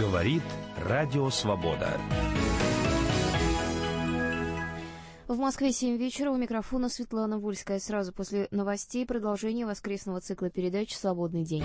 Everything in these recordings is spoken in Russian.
Говорит Радио Свобода. В Москве 7 вечера. У микрофона Светлана Вольская. Сразу после новостей продолжение воскресного цикла передач «Свободный день».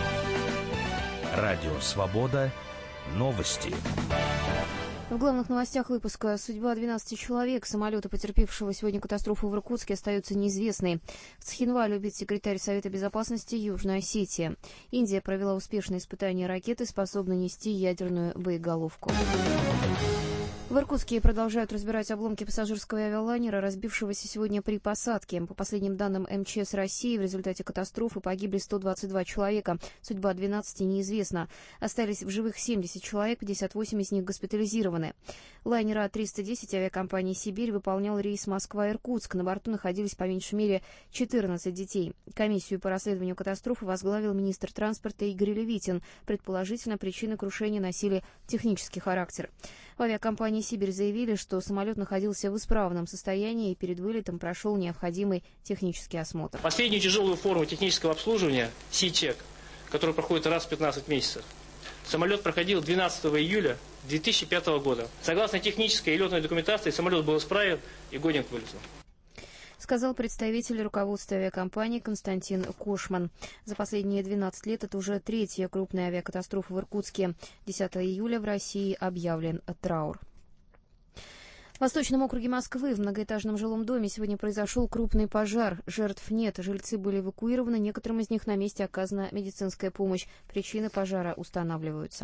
Радио Свобода. Новости. В главных новостях выпуска: судьба 12 человек самолета, потерпевшего сегодня катастрофу в Иркутске, остается неизвестной. В Цхинвале убит секретарь Совета Безопасности Южной Осетии. Индия провела успешное испытание ракеты, способной нести ядерную боеголовку. В Иркутске продолжают разбирать обломки пассажирского авиалайнера, разбившегося сегодня при посадке. По последним данным МЧС России, в результате катастрофы погибли 122 человека. Судьба 12 неизвестна. Остались в живых 70 человек, 58 из них госпитализированы. Лайнер А-310 авиакомпании «Сибирь» выполнял рейс Москва-Иркутск. На борту находились по меньшей мере 14 детей. Комиссию по расследованию катастрофы возглавил министр транспорта Игорь Левитин. Предположительно, причины крушения носили технический характер. В авиакомпании «Сибирь» заявили, что самолет находился в исправном состоянии и перед вылетом прошел необходимый технический осмотр. Последнюю тяжелую форму технического обслуживания «Си-чек», который проходит раз в 15 месяцев, самолет проходил 12 июля 2005 года. Согласно технической и летной документации, самолет был исправен и годен к вылету, сказал представитель руководства авиакомпании Константин Кошман. За последние 12 лет это уже третья крупная авиакатастрофа в Иркутске. 10 июля в России объявлен траур. В Восточном округе Москвы в многоэтажном жилом доме сегодня произошел крупный пожар. Жертв нет, жильцы были эвакуированы, некоторым из них на месте оказана медицинская помощь. Причины пожара устанавливаются.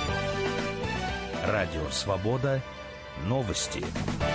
Радио Свобода. Новости.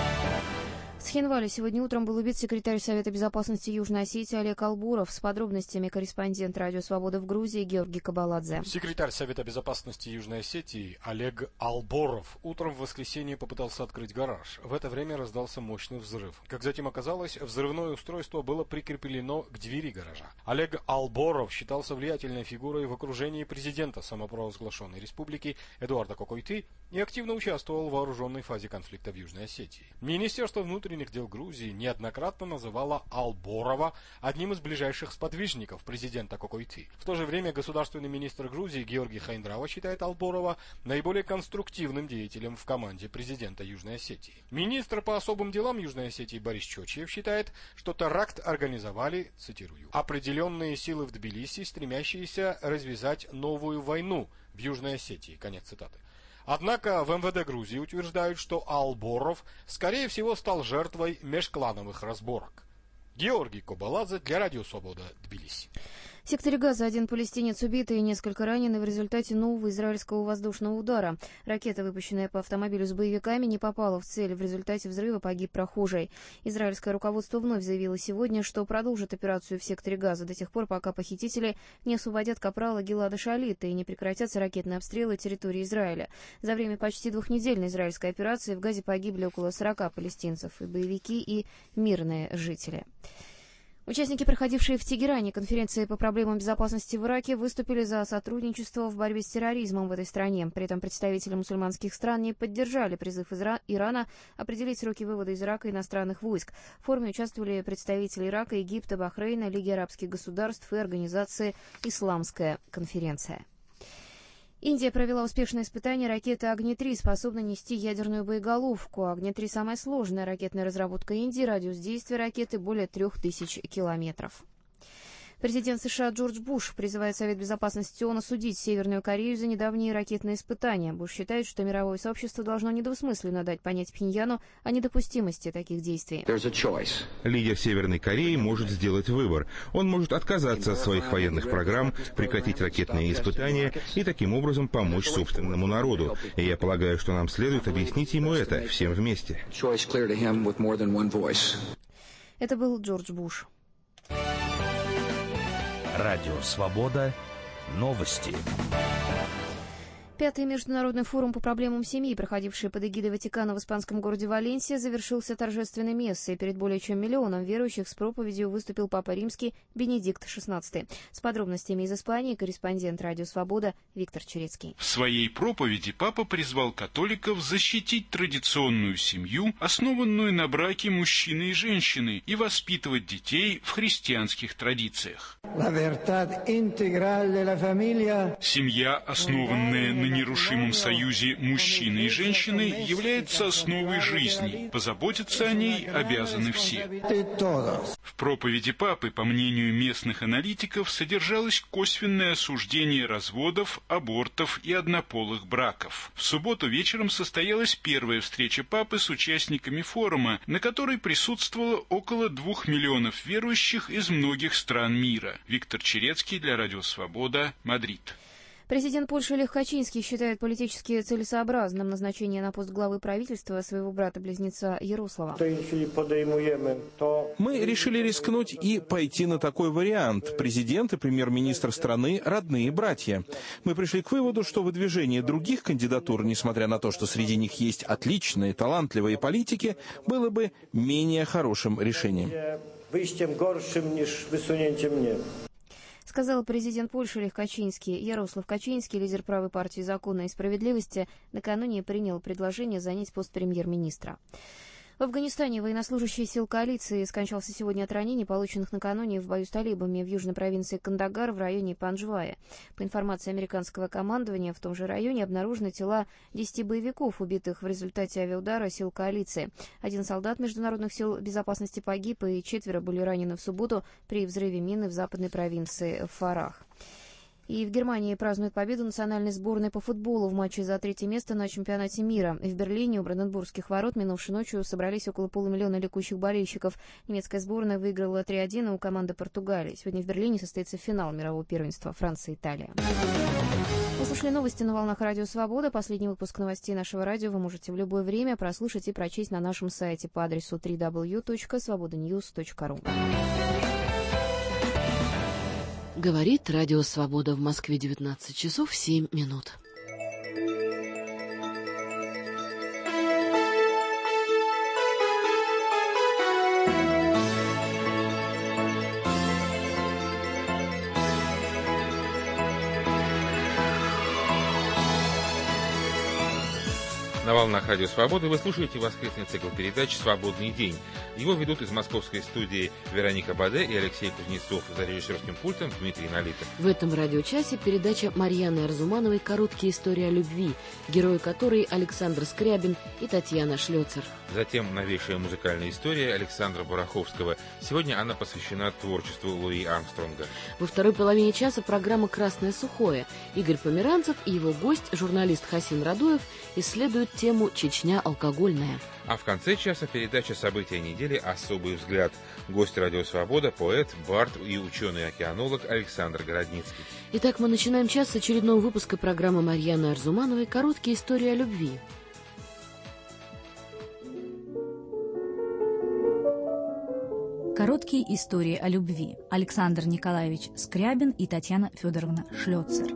В Цхинвале сегодня утром был убит секретарь Совета Безопасности Южной Осетии Олег Албуров. С подробностями корреспондент Радио Свобода в Грузии Георгий Кабаладзе. Секретарь Совета Безопасности Южной Осетии Олег Алборов утром в воскресенье попытался открыть гараж. В это время раздался мощный взрыв. Как затем оказалось, взрывное устройство было прикреплено к двери гаража. Олег Алборов считался влиятельной фигурой в окружении президента самопровозглашенной республики Эдуарда Кокойты и активно участвовал в вооруженной фазе конфликта в Южной Осетии. Министерство внутренних дел Грузии неоднократно называло Алборова одним из ближайших сподвижников президента Кокойты. В то же время государственный министр Грузии Георгий Хайндрава считает Алборова наиболее конструктивным деятелем в команде президента Южной Осетии. Министр по особым делам Южной Осетии Борис Чочиев считает, что теракт организовали, цитирую, «определенные силы в Тбилиси, стремящиеся развязать новую войну в Южной Осетии», конец цитаты. Однако в МВД Грузии утверждают, что Алборов, скорее всего, стал жертвой межклановых разборок. Георгий Кабаладзе для Радио Свобода, Тбилиси. В секторе Газа один палестинец убит и несколько ранены в результате нового израильского воздушного удара. Ракета, выпущенная по автомобилю с боевиками, не попала в цель. В результате взрыва погиб прохожий. Израильское руководство вновь заявило сегодня, что продолжит операцию в секторе Газа до тех пор, пока похитители не освободят капрала Гилада Шалита и не прекратятся ракетные обстрелы территории Израиля. За время почти двухнедельной израильской операции в Газе погибли около 40 палестинцев, и боевики, и мирные жители. Участники, проходившие в Тегеране конференции по проблемам безопасности в Ираке, выступили за сотрудничество в борьбе с терроризмом в этой стране. При этом представители мусульманских стран не поддержали призыв Ирана определить сроки вывода из Ирака иностранных войск. В форуме участвовали представители Ирака, Египта, Бахрейна, Лиги арабских государств и организации «Исламская конференция». Индия провела успешное испытание ракеты «Агни-3», способной нести ядерную боеголовку. «Агни-3» — самая сложная ракетная разработка Индии, радиус действия ракеты более 3000 километров. Президент США Джордж Буш призывает Совет Безопасности ООН осудить Северную Корею за недавние ракетные испытания. Буш считает, что мировое сообщество должно недвусмысленно дать понять Пхеньяну о недопустимости таких действий. Лидер Северной Кореи может сделать выбор. Он может отказаться от своих военных программ, прекратить ракетные испытания и таким образом помочь собственному народу. И я полагаю, что нам следует объяснить ему это всем вместе. Это был Джордж Буш. Радио Свобода. Новости. Пятый международный форум по проблемам семьи, проходивший под эгидой Ватикана в испанском городе Валенсия, завершился торжественной мессой. Перед более чем миллионом верующих с проповедью выступил Папа Римский Бенедикт XVI. С подробностями из Испании корреспондент Радио Свобода Виктор Черецкий. В своей проповеди Папа призвал католиков защитить традиционную семью, основанную на браке мужчины и женщины, и воспитывать детей в христианских традициях. Семья, основанная на нерушимом союзе мужчины и женщины является основой жизни. Позаботиться о ней обязаны все. В проповеди Папы, по мнению местных аналитиков, содержалось косвенное осуждение разводов, абортов и однополых браков. В субботу вечером состоялась первая встреча Папы с участниками форума, на которой присутствовало около 2 миллионов верующих из многих стран мира. Виктор Черецкий для Радио Свобода, Мадрид. Президент Польши Лех Качинский считает политически целесообразным назначение на пост главы правительства своего брата-близнеца Ярослава. Мы решили рискнуть и пойти на такой вариант. Президент и премьер-министр страны – родные братья. Мы пришли к выводу, что выдвижение других кандидатур, несмотря на то, что среди них есть отличные, талантливые политики, было бы менее хорошим решением. Сказал президент Польши Лех Качинский. Ярослав Качинский, лидер правой партии «Закона и справедливости», накануне принял предложение занять пост премьер-министра. В Афганистане военнослужащий сил коалиции скончался сегодня от ранений, полученных накануне в бою с талибами в южной провинции Кандагар в районе Панджвая. По информации американского командования, в том же районе обнаружены тела 10 боевиков, убитых в результате авиаудара сил коалиции. 1 солдат международных сил безопасности погиб, и 4 были ранены в субботу при взрыве мины в западной провинции Фарах. И в Германии празднуют победу национальной сборной по футболу в матче за 3-е место на чемпионате мира. В Берлине у Бранденбургских ворот минувшей ночью собрались около полумиллиона ликующих болельщиков. Немецкая сборная выиграла 3-1 у команды Португалии. Сегодня в Берлине состоится финал мирового первенства Франция-Италия. Вы слушали новости на волнах Радио Свобода. Последний выпуск новостей нашего радио вы можете в любое время прослушать и прочесть на нашем сайте по адресу www.svobodanews.ru. Говорит Радио Свобода, в Москве 19 часов 7 минут. На волнах Радио Свободы вы слушаете воскресный цикл передач «Свободный день». Его ведут из московской студии Вероника Баде и Алексей Кузнецов, за режиссерским пультом Дмитрий Налитов. В этом радиочасе передача Марьяны Арзумановой «Короткие истории о любви», герои которой Александр Скрябин и Татьяна Шлёцер. Затем новейшая музыкальная история Александра Бараховского. Сегодня она посвящена творчеству Луи Армстронга. Во второй половине часа программа «Красное сухое». Игорь Померанцев и его гость, журналист Хасин Радуев, исследуют тему «Чечня алкогольная». А в конце часа передача «События недели. Особый взгляд». Гость Радио Свобода, поэт, бард и ученый-океанолог Александр Городницкий. Итак, мы начинаем час с очередного выпуска программы Марьяны Арзумановой «Короткие истории о любви». Короткие истории о любви. Александр Николаевич Скрябин и Татьяна Федоровна Шлёцер.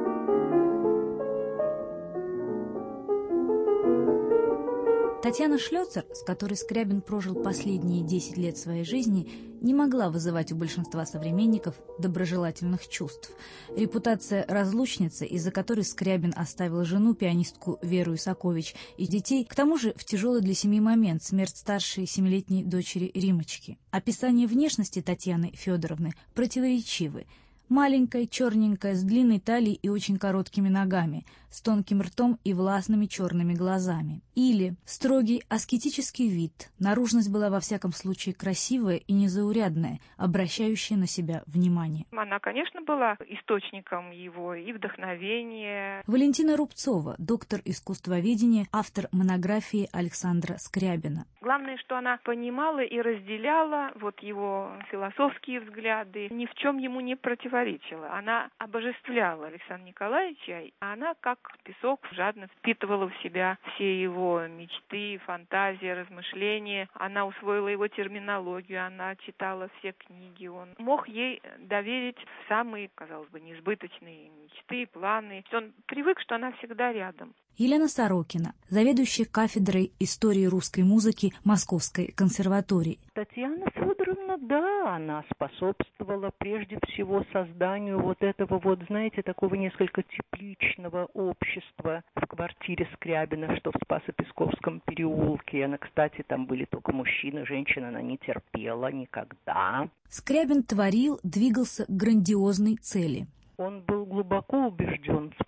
Татьяна Шлёцер, с которой Скрябин прожил последние 10 лет своей жизни, не могла вызывать у большинства современников доброжелательных чувств. Репутация разлучницы, из-за которой Скрябин оставил жену, пианистку Веру Исакович, и детей, к тому же в тяжелый для семьи момент смерть старшей 7-летней дочери Римочки. Описание внешности Татьяны Федоровны противоречивы. Маленькая, черненькая, с длинной талией и очень короткими ногами, с тонким ртом и властными черными глазами. Или строгий аскетический вид, наружность была во всяком случае красивая и незаурядная, обращающая на себя внимание. Она, конечно, была источником его и вдохновения. Валентина Рубцова, доктор искусствоведения, автор монографии Александра Скрябина. Главное, что она понимала и разделяла вот его философские взгляды, ни в чем ему не противоречила. Она обожествляла Александра Николаевича, а она, как песок, жадно впитывала в себя все его мечты, фантазии, размышления. Она усвоила его терминологию, она читала все книги. Он мог ей доверить самые, казалось бы, несбыточные мечты, планы. Он привык, что она всегда рядом. Елена Сорокина, заведующая кафедрой истории русской музыки Московской консерватории. Татьяна Федоровна, да, она способствовала прежде всего созданию вот этого вот, знаете, такого несколько тепличного общества в квартире Скрябина, что в Спасо-Песковском переулке. Она, кстати, там были только мужчины, женщин она не терпела никогда. Скрябин творил, двигался к грандиозной цели. Он был глубоко убежден в том,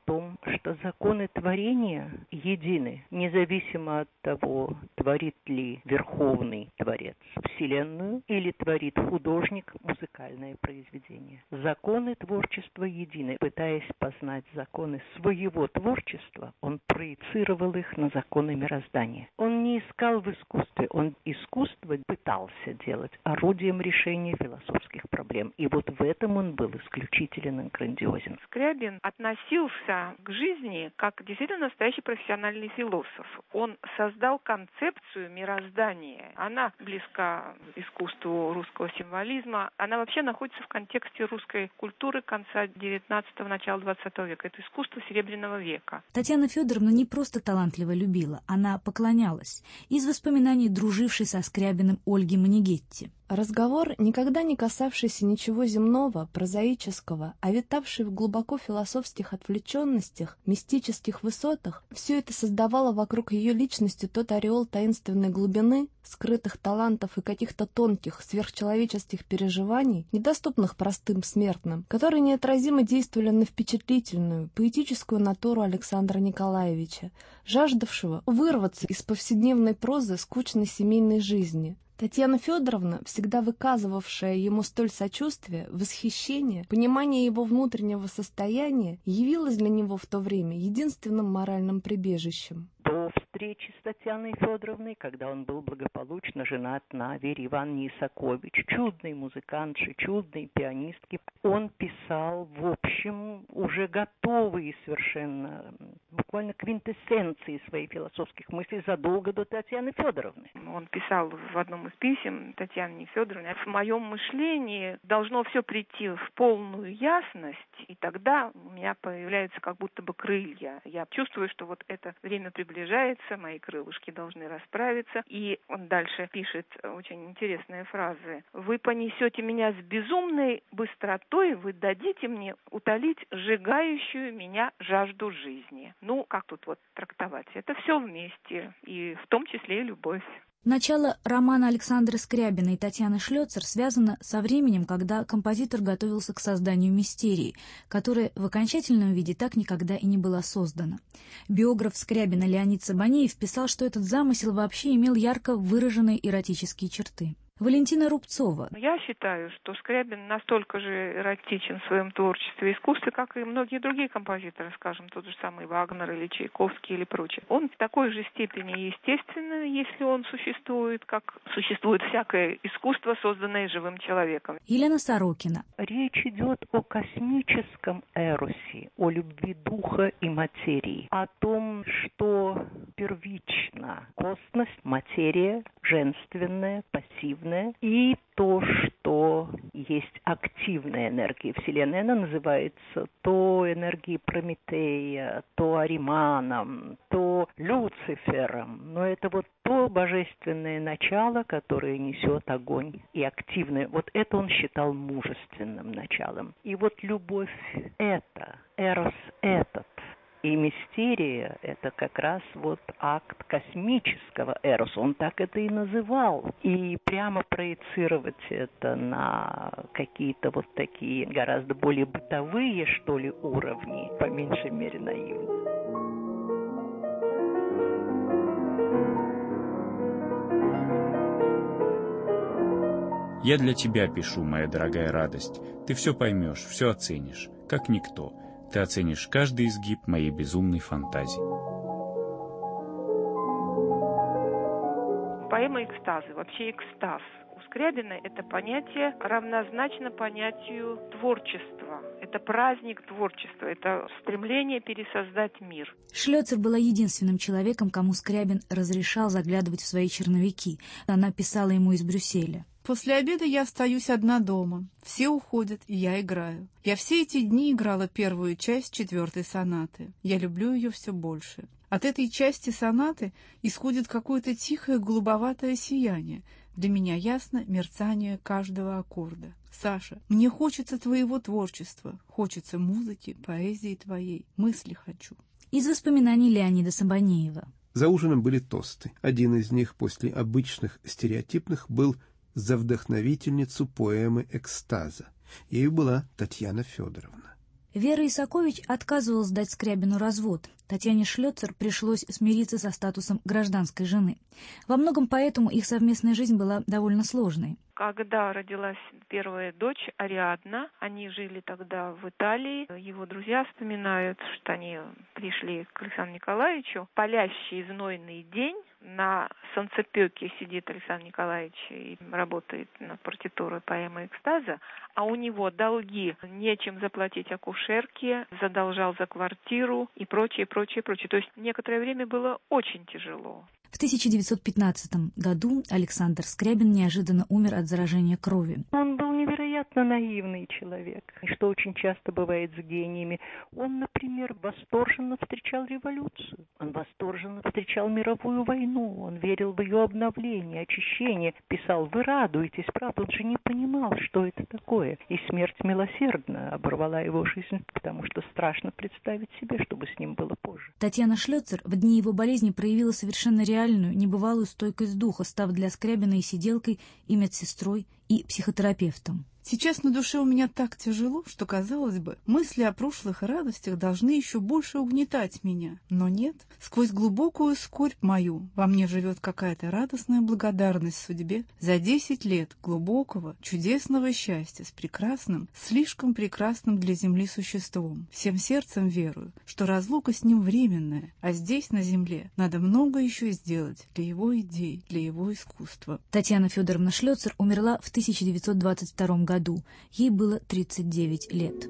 что законы творения едины, независимо от того, творит ли Верховный Творец Вселенную или творит художник музыкальное произведение. Законы творчества едины. Пытаясь познать законы своего творчества, он проецировал их на законы мироздания. Он не искал в искусстве, он искусство пытался делать орудием решения философских проблем. И вот в этом он был исключителен и грандиозен. Скрябин относился к жизни как действительно настоящий профессиональный философ. Он создал концепцию мироздания. Она близка искусству русского символизма. Она вообще находится в контексте русской культуры конца XIX – начала XX века. Это искусство Серебряного века. Татьяна Федоровна не просто талантливо любила, она поклонялась. Из воспоминаний дружившей со Скрябиным Ольги Манигетти. Разговор, никогда не касавшийся ничего земного, прозаического, а витавший в глубоко философских отвлеченностях, мистических высотах, все это создавало вокруг ее личности тот ореол таинственной глубины, скрытых талантов и каких-то тонких, сверхчеловеческих переживаний, недоступных простым смертным, которые неотразимо действовали на впечатлительную, поэтическую натуру Александра Николаевича, жаждавшего вырваться из повседневной прозы скучной семейной жизни. Татьяна Федоровна, всегда выказывавшая ему столь сочувствие, восхищение, понимание его внутреннего состояния, явилась для него в то время единственным моральным прибежищем. До встречи с Татьяной Федоровной, когда он был благополучно женат на Вере Ивановне Исакович, чудной музыкантше, чудной пианистке, он писал, в общем, уже готовые совершенно, буквально квинтэссенции своих философских мыслей задолго до Татьяны Федоровны. Он писал в одном из писем Татьяне Федоровне: в моем мышлении должно все прийти в полную ясность, и тогда у меня появляются как будто бы крылья. Я чувствую, что вот это время приближается, мои крылышки должны расправиться. И он дальше пишет очень интересные фразы. «Вы понесете меня с безумной быстротой, вы дадите мне утолить сжигающую меня жажду жизни». Ну, как тут вот трактовать? Это все вместе, и в том числе и любовь. Начало романа Александра Скрябина и Татьяны Шлёцер связано со временем, когда композитор готовился к созданию «Мистерии», которая в окончательном виде так никогда и не была создана. Биограф Скрябина Леонид Сабанеев писал, что этот замысел вообще имел ярко выраженные эротические черты. Валентина Рубцова. Я считаю, что Скрябин настолько же эротичен в своем творчестве и искусстве, как и многие другие композиторы, скажем, тот же самый Вагнер или Чайковский или прочее. Он в такой же степени естественный, если он существует, как существует всякое искусство, созданное живым человеком. Елена Сорокина. Речь идет о космическом эросе, о любви духа и материи, о том, что первично космос, материя, женственная, пассивная, и то, что есть активная энергия Вселенной. Она называется то энергией Прометея, то Ариманом, то Люцифером. Но это вот то божественное начало, которое несет огонь и активное. Вот это он считал мужественным началом. И вот любовь это, эрос этот. И мистерия – это как раз вот акт космического эроса, он так это и называл. И прямо проецировать это на какие-то вот такие гораздо более бытовые, что ли, уровни, по меньшей мере, наивно. Я для тебя пишу, моя дорогая радость. Ты все поймешь, все оценишь, как никто. Ты оценишь каждый изгиб моей безумной фантазии. Поэма «Экстазы», вообще экстаз. У Скрябина это понятие равнозначно понятию творчества. Это праздник творчества, это стремление пересоздать мир. Шлёцер была единственным человеком, кому Скрябин разрешал заглядывать в свои черновики. Она писала ему из Брюсселя. После обеда я остаюсь одна дома. Все уходят, и я играю. Я все эти дни играла первую часть 4-й сонаты. Я люблю ее все больше. От этой части сонаты исходит какое-то тихое голубоватое сияние. Для меня ясно мерцание каждого аккорда. Саша, мне хочется твоего творчества. Хочется музыки, поэзии твоей. Мысли хочу. Из воспоминаний Леонида Сабанеева. За ужином были тосты. Один из них после обычных стереотипных был за вдохновительницу поэмы «Экстаза». Ею была Татьяна Федоровна. Вера Исакович отказывалась дать Скрябину развод. Татьяне Шлёцер пришлось смириться со статусом гражданской жены. Во многом поэтому их совместная жизнь была довольно сложной. Когда родилась первая дочь Ариадна, они жили тогда в Италии. Его друзья вспоминают, что они пришли к Александру Николаевичу. Палящий знойный день. На солнцепёке сидит Александр Николаевич и работает над партитурой поэмы «Экстаза», а у него долги, нечем заплатить акушерке, задолжал за квартиру и прочее. То есть некоторое время было очень тяжело. В 1915 году Александр Скрябин неожиданно умер от заражения крови. Он был невероятно наивный человек, что очень часто бывает с гениями. Он, например, восторженно встречал революцию, он восторженно встречал мировую войну, он верил в ее обновление, очищение, писал: «Вы радуетесь, правда?» Он же не понимал, что это такое. И смерть милосердно оборвала его жизнь, потому что страшно представить себе, что бы с ним было позже. Татьяна Шлёцер в дни его болезни проявила совершенно реальную, небывалую стойкость духа, став для Скрябина и сиделкой, и медсестрой, и психотерапевтом. Сейчас на душе у меня так тяжело, что, казалось бы, мысли о прошлых радостях должны еще больше угнетать меня. Но нет, сквозь глубокую скорбь мою во мне живет какая-то радостная благодарность судьбе за 10 лет глубокого, чудесного счастья с прекрасным, слишком прекрасным для земли существом. Всем сердцем верую, что разлука с ним временная, а здесь, на земле, надо много еще сделать для его идей, для его искусства. Татьяна Федоровна Шлёцер умерла в 1922 году. Ей было 39 лет.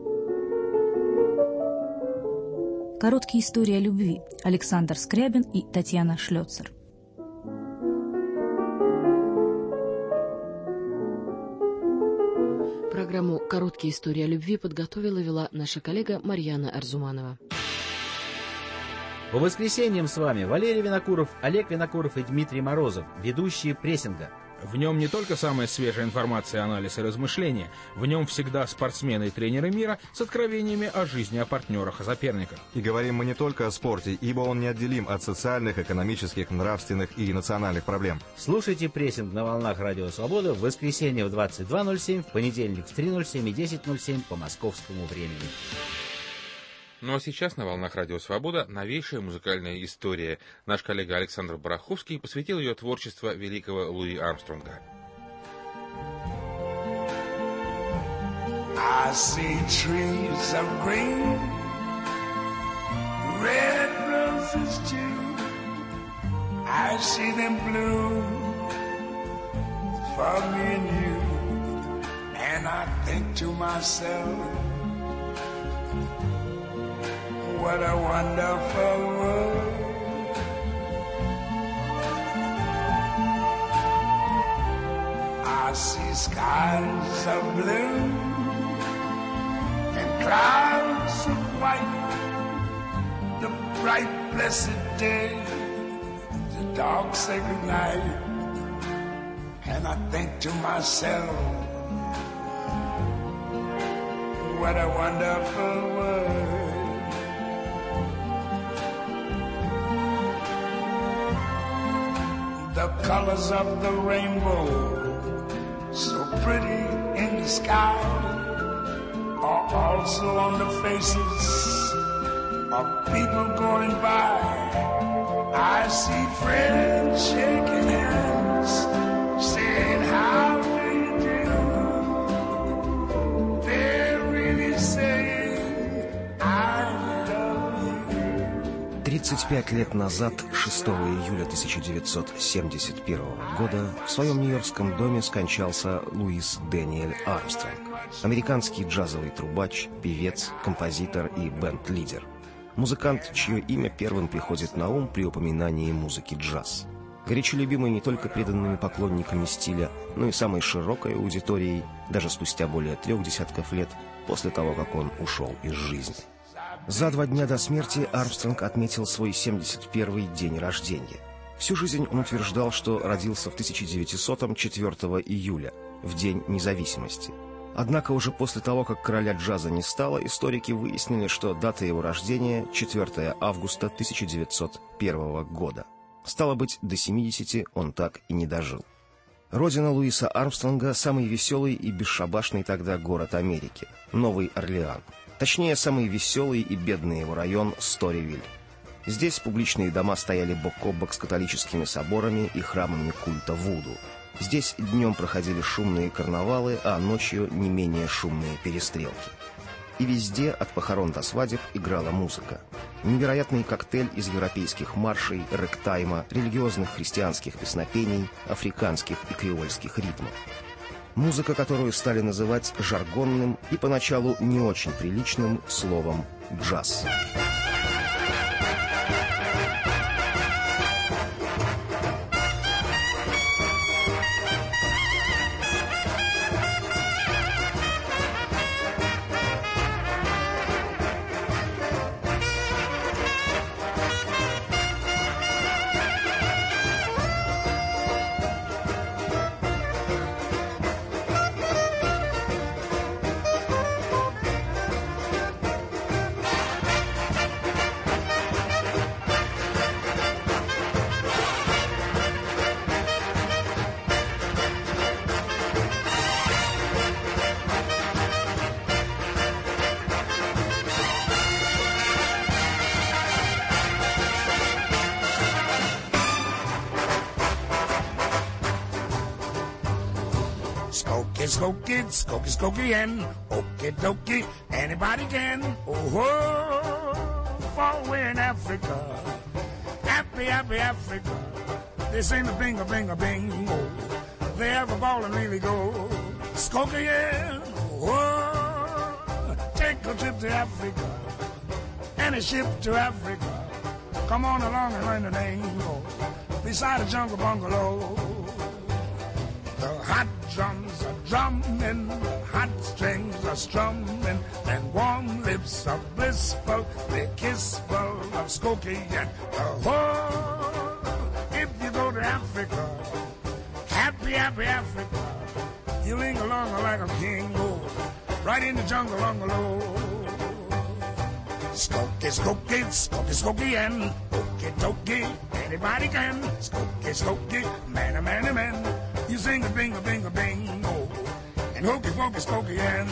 Короткие истории о любви. Александр Скрябин и Татьяна Шлёцер. Программу «Короткие истории о любви» подготовила и вела наша коллега Марьяна Арзуманова. По воскресеньям с вами Валерий Винокуров, Олег Винокуров и Дмитрий Морозов, ведущие прессинга. В нем не только самая свежая информация, анализ и размышления, в нем всегда спортсмены и тренеры мира с откровениями о жизни, о партнерах, о соперниках. И говорим мы не только о спорте, ибо он неотделим от социальных, экономических, нравственных и национальных проблем. Слушайте прессинг на волнах Радио Свобода в воскресенье в 22:07, в понедельник в 3:07 и 10:07 по московскому времени. Ну а сейчас на волнах Радио Свобода новейшая музыкальная история. Наш коллега Александр Бараховский посвятил ее творчеству великого Луи Армстронга. I see trees of green, red roses too. I see them bloom for me and you. And I think to myself, what a wonderful world. I see skies of blue and clouds of white, the bright blessed day, the dark sacred night. And I think to myself, what a wonderful world. The colors of the rainbow, so pretty in the sky, are also on the faces of people going by. I see friends shaking hands, saying, how do you do? They're really saying, I love you. 35 лет назад, 6 июля 1971 года, в своем нью-йоркском доме скончался Луис Дэниэль Армстронг, американский джазовый трубач, певец, композитор и бенд-лидер. Музыкант, чье имя первым приходит на ум при упоминании музыки джаз. Горячо любимый не только преданными поклонниками стиля, но и самой широкой аудиторией, даже спустя более 3 десятков лет после того, как он ушел из жизни. За 2 дня до смерти Армстронг отметил свой 71-й день рождения. Всю жизнь он утверждал, что родился в 1900-м 4 июля, в День независимости. Однако уже после того, как короля джаза не стало, историки выяснили, что дата его рождения — 4 августа 1901 года. Стало быть, до 70 он так и не дожил. Родина Луиса Армстронга — самый веселый и бесшабашный тогда город Америки — Новый Орлеан. Точнее, самый веселый и бедный его район — Сторивиль. Здесь публичные дома стояли бок о бок с католическими соборами и храмами культа Вуду. Здесь днем проходили шумные карнавалы, а ночью не менее шумные перестрелки. И везде, от похорон до свадеб, играла музыка. Невероятный коктейль из европейских маршей, рэктайма, религиозных христианских песнопений, африканских и креольских ритмов. Музыка, которую стали называть жаргонным и поначалу не очень приличным словом «джаз». Skokie, skokie, skokie, and okie dokie, anybody can. Oh, far away in Africa, happy, happy Africa. They sing the bing, a bing, a bing. Oh, they have a ball and really go. Skokie, yeah. Oh, take a trip to Africa, any ship to Africa. Come on along and learn the name. Oh, beside a jungle bungalow. The hot drums are drumming, the hot strings are strumming, and warm lips are blissful, they're kissful of Skokie and oh, if you go to Africa, happy, happy Africa, you linger along like a king, oh, right in the jungle bungalow. Skokie, Skokie, Skokie, Skokie, and okie dokie, anybody can. Skokie, Skokie, man, a man, a man. You sing a bing, a bing, a bing, oh, and hokey, pokey, skokie, and...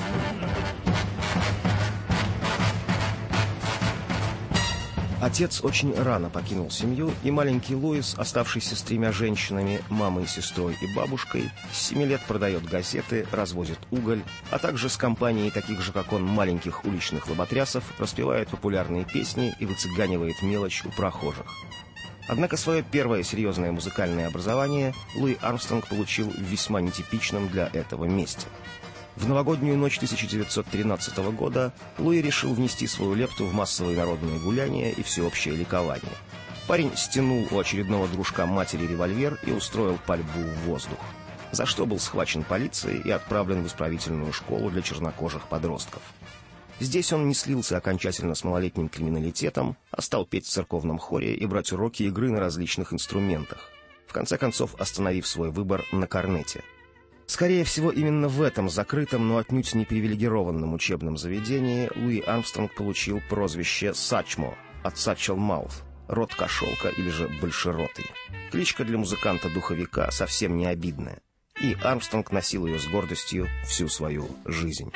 Отец очень рано покинул семью, и маленький Луис, оставшийся с 3 женщинами, мамой, сестрой и бабушкой, с 7 лет продает газеты, развозит уголь, а также с компанией таких же, как он, маленьких уличных лоботрясов, распевает популярные песни и выцыганивает мелочь у прохожих. Однако свое первое серьезное музыкальное образование Луи Армстронг получил в весьма нетипичном для этого месте. В новогоднюю ночь 1913 года Луи решил внести свою лепту в массовые народные гуляния и всеобщее ликование. Парень стянул у очередного дружка матери револьвер и устроил пальбу в воздух, за что был схвачен полицией и отправлен в исправительную школу для чернокожих подростков. Здесь он не слился окончательно с малолетним криминалитетом, а стал петь в церковном хоре и брать уроки игры на различных инструментах, в конце концов остановив свой выбор на корнете. Скорее всего, именно в этом закрытом, но отнюдь не привилегированном учебном заведении Луи Армстронг получил прозвище «Сачмо» от «Сачел Маут», рот кошелка или же большеротый. Кличка для музыканта-духовика совсем не обидная, и Армстронг носил ее с гордостью всю свою жизнь.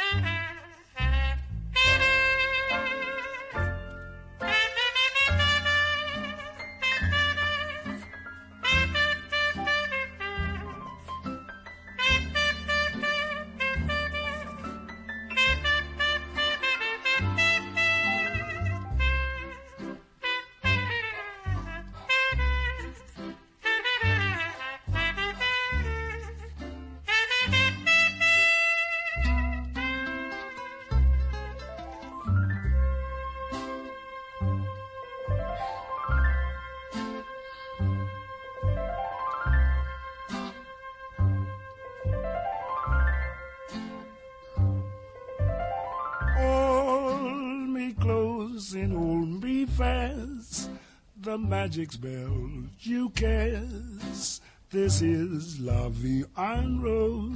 And hold me fast, the magic spell you cast. This is La Vie en Rose.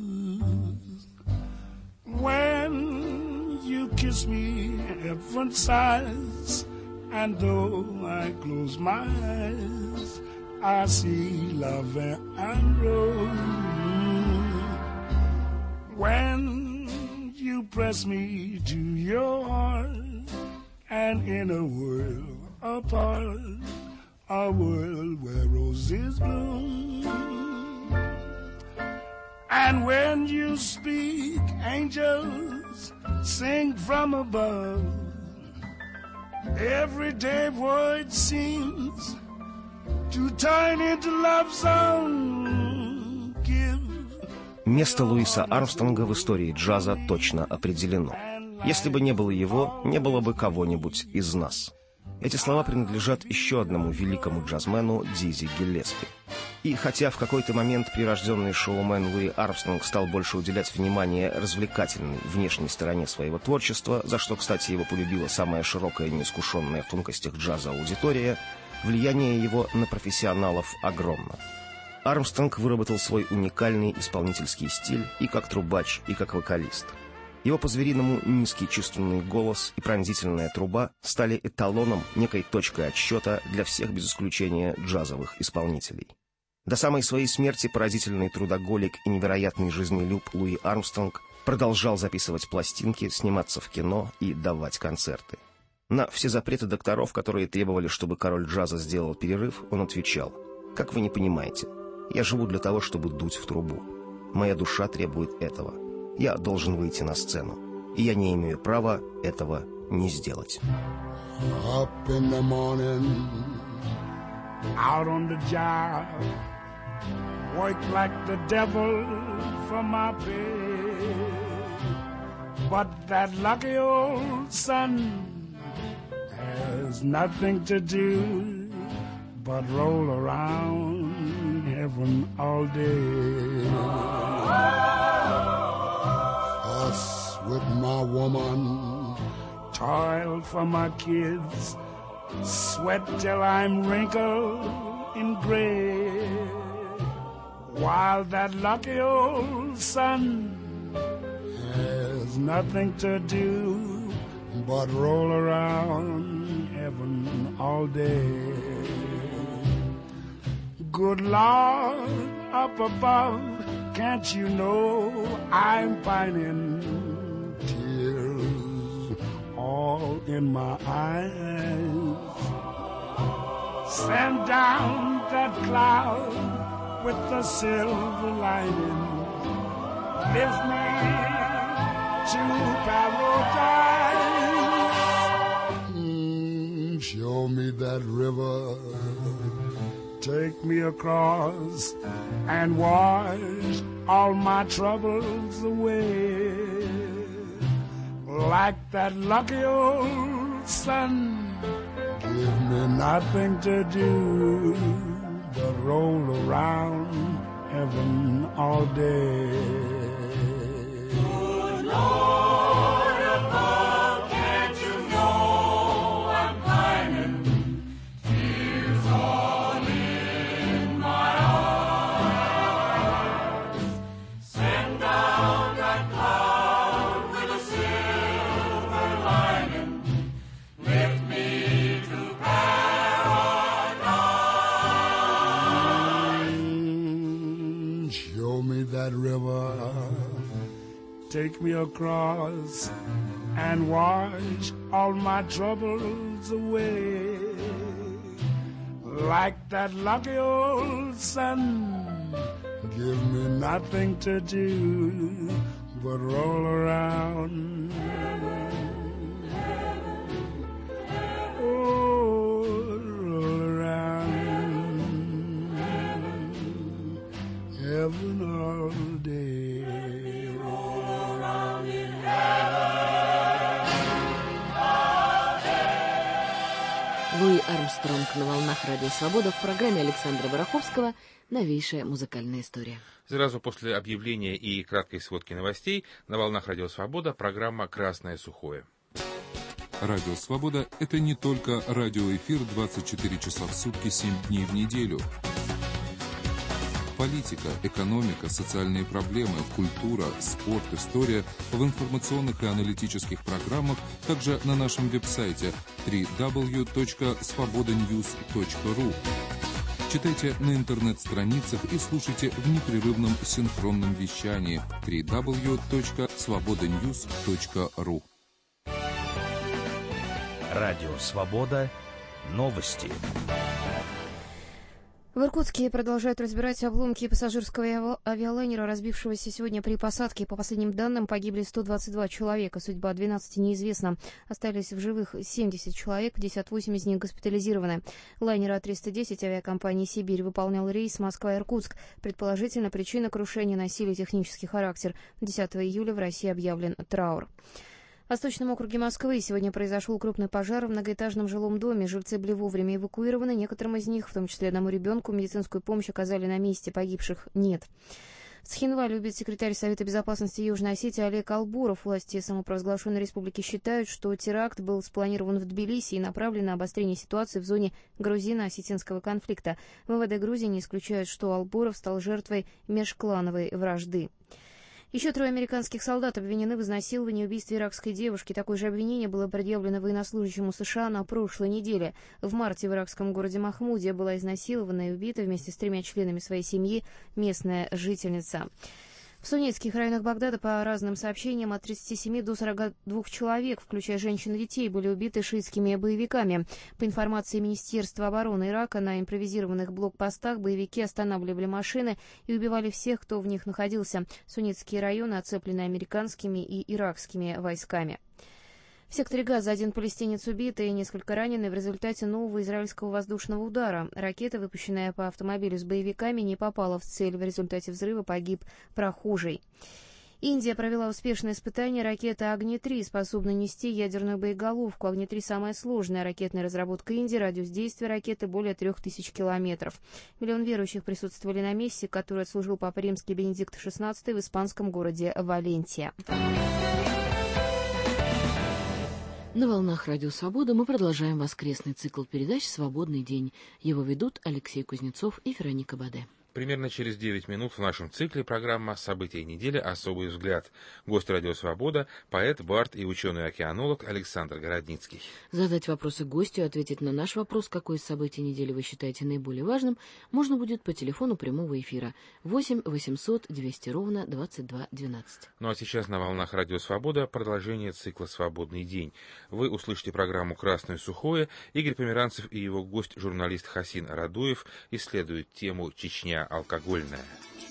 When you kiss me, heaven sighs, and though I close my eyes, I see La Vie en Rose. When you press me to your heart, and in a world apart, a world where roses bloom. And when you speak, angels sing from above. Everyday word seems to turn into love song. Give. Место Луиса Армстронга в истории джаза точно определено. Если бы не было его, не было бы кого-нибудь из нас. Эти слова принадлежат еще одному великому джазмену Дизи Гиллеспи. И хотя в какой-то момент прирожденный шоумен Луи Армстронг стал больше уделять внимание развлекательной внешней стороне своего творчества, за что, кстати, его полюбила самая широкая и неискушенная в тонкостях джаза аудитория, влияние его на профессионалов огромно. Армстронг выработал свой уникальный исполнительский стиль и как трубач, и как вокалист. Его по-звериному низкий чувственный голос и пронзительная труба стали эталоном, некой точкой отсчета для всех без исключения джазовых исполнителей. До самой своей смерти поразительный трудоголик и невероятный жизнелюб Луи Армстронг продолжал записывать пластинки, сниматься в кино и давать концерты. На все запреты докторов, которые требовали, чтобы король джаза сделал перерыв, он отвечал: «Как вы не понимаете, я живу для того, чтобы дуть в трубу. Моя душа требует этого. Я должен выйти на сцену, и я не имею права этого не сделать». Up in the morning, out on the job, work like the devil for my pay. But that lucky old sun has nothing to do but roll around heaven all day. Us with my woman, toil for my kids, sweat till I'm wrinkled and gray, while that lucky old sun has nothing to do but roll around heaven all day. Good Lord up above, can't you know I'm pining? Tears all in my eyes. Send down that cloud with the silver lining. Lift me to paradise. Show me that river. Take me across and wash all my troubles away. Like that lucky old sun, give me nothing to do but roll around heaven all day. Good Lord above, can't you know I'm pining? Tears all in my eyes. Send down that cloud with a silver lining. Lift me to paradise. Show me that river. Take me across and wash all my troubles away. Like that lucky old sun, give me nothing to do but roll around. Oh, roll around heaven all day. Луи Армстронг на волнах Радио Свобода в программе Александра Бараховского «Новейшая музыкальная история». Сразу после объявления и краткой сводки новостей на волнах Радио Свобода программа «Красное сухое». Радио Свобода – это не только радиоэфир 24 часа в сутки, 7 дней в неделю. Политика, экономика, социальные проблемы, культура, спорт, история в информационных и аналитических программах, также на нашем веб-сайте www.svobodanews.ru. Читайте на интернет-страницах и слушайте в непрерывном синхронном вещании www.svobodanews.ru. Радио «Свобода». Новости. В Иркутске продолжают разбирать обломки пассажирского авиалайнера, разбившегося сегодня при посадке. По последним данным, погибли 122 человека. Судьба 12 неизвестна. Остались в живых 70 человек, 58 из них госпитализированы. Лайнер А310 авиакомпании «Сибирь» выполнял рейс Москва-Иркутск. Предположительно, причина крушения носили технический характер. 10 июля в России объявлен траур. В Восточном округе Москвы сегодня произошел крупный пожар в многоэтажном жилом доме. Жильцы были вовремя эвакуированы. Некоторым из них, в том числе одному ребенку, медицинскую помощь оказали на месте. Погибших нет. В Цхинвале убит секретарь Совета безопасности Южной Осетии Олег Албуров. Власти самопровозглашенной республики считают, что теракт был спланирован в Тбилиси и направлен на обострение ситуации в зоне грузино-осетинского конфликта. В МВД Грузии не исключают, что Албуров стал жертвой межклановой вражды. Еще 3 американских солдат обвинены в изнасиловании и убийстве иракской девушки. Такое же обвинение было предъявлено военнослужащему США на прошлой неделе. В марте в иракском городе Махмуде была изнасилована и убита вместе с 3 членами своей семьи местная жительница. В суннитских районах Багдада, по разным сообщениям, от 37 до 42 человек, включая женщин и детей, были убиты шиитскими боевиками. По информации Министерства обороны Ирака, на импровизированных блокпостах боевики останавливали машины и убивали всех, кто в них находился. Суннитские районы оцеплены американскими и иракскими войсками. В секторе Газа 1 палестинец убит и несколько ранены в результате нового израильского воздушного удара. Ракета, выпущенная по автомобилю с боевиками, не попала в цель. В результате взрыва погиб прохожий. Индия провела успешное испытание ракеты «Агни-3», способной нести ядерную боеголовку. «Агни-3» — самая сложная ракетная разработка Индии. Радиус действия ракеты более 3000 километров. Миллион верующих присутствовали на мессе, который отслужил Папа Римский Бенедикт XVI в испанском городе Валенсия. На волнах Радио Свобода мы продолжаем воскресный цикл передач «Свободный день». Его ведут Алексей Кузнецов и Вероника Баде. Примерно через 9 минут в нашем цикле программа «События недели. Особый взгляд». Гость «Радио Свобода» — поэт, бард и ученый-океанолог Александр Городницкий. Задать вопросы гостю и ответить на наш вопрос, какое из событий недели вы считаете наиболее важным, можно будет по телефону прямого эфира 8 800 200 ровно 2212. Ну а сейчас на волнах «Радио Свобода» продолжение цикла «Свободный день». Вы услышите программу «Красное сухое». Игорь Померанцев и его гость, журналист Хасин Радуев, исследуют тему «Чечня алкогольная».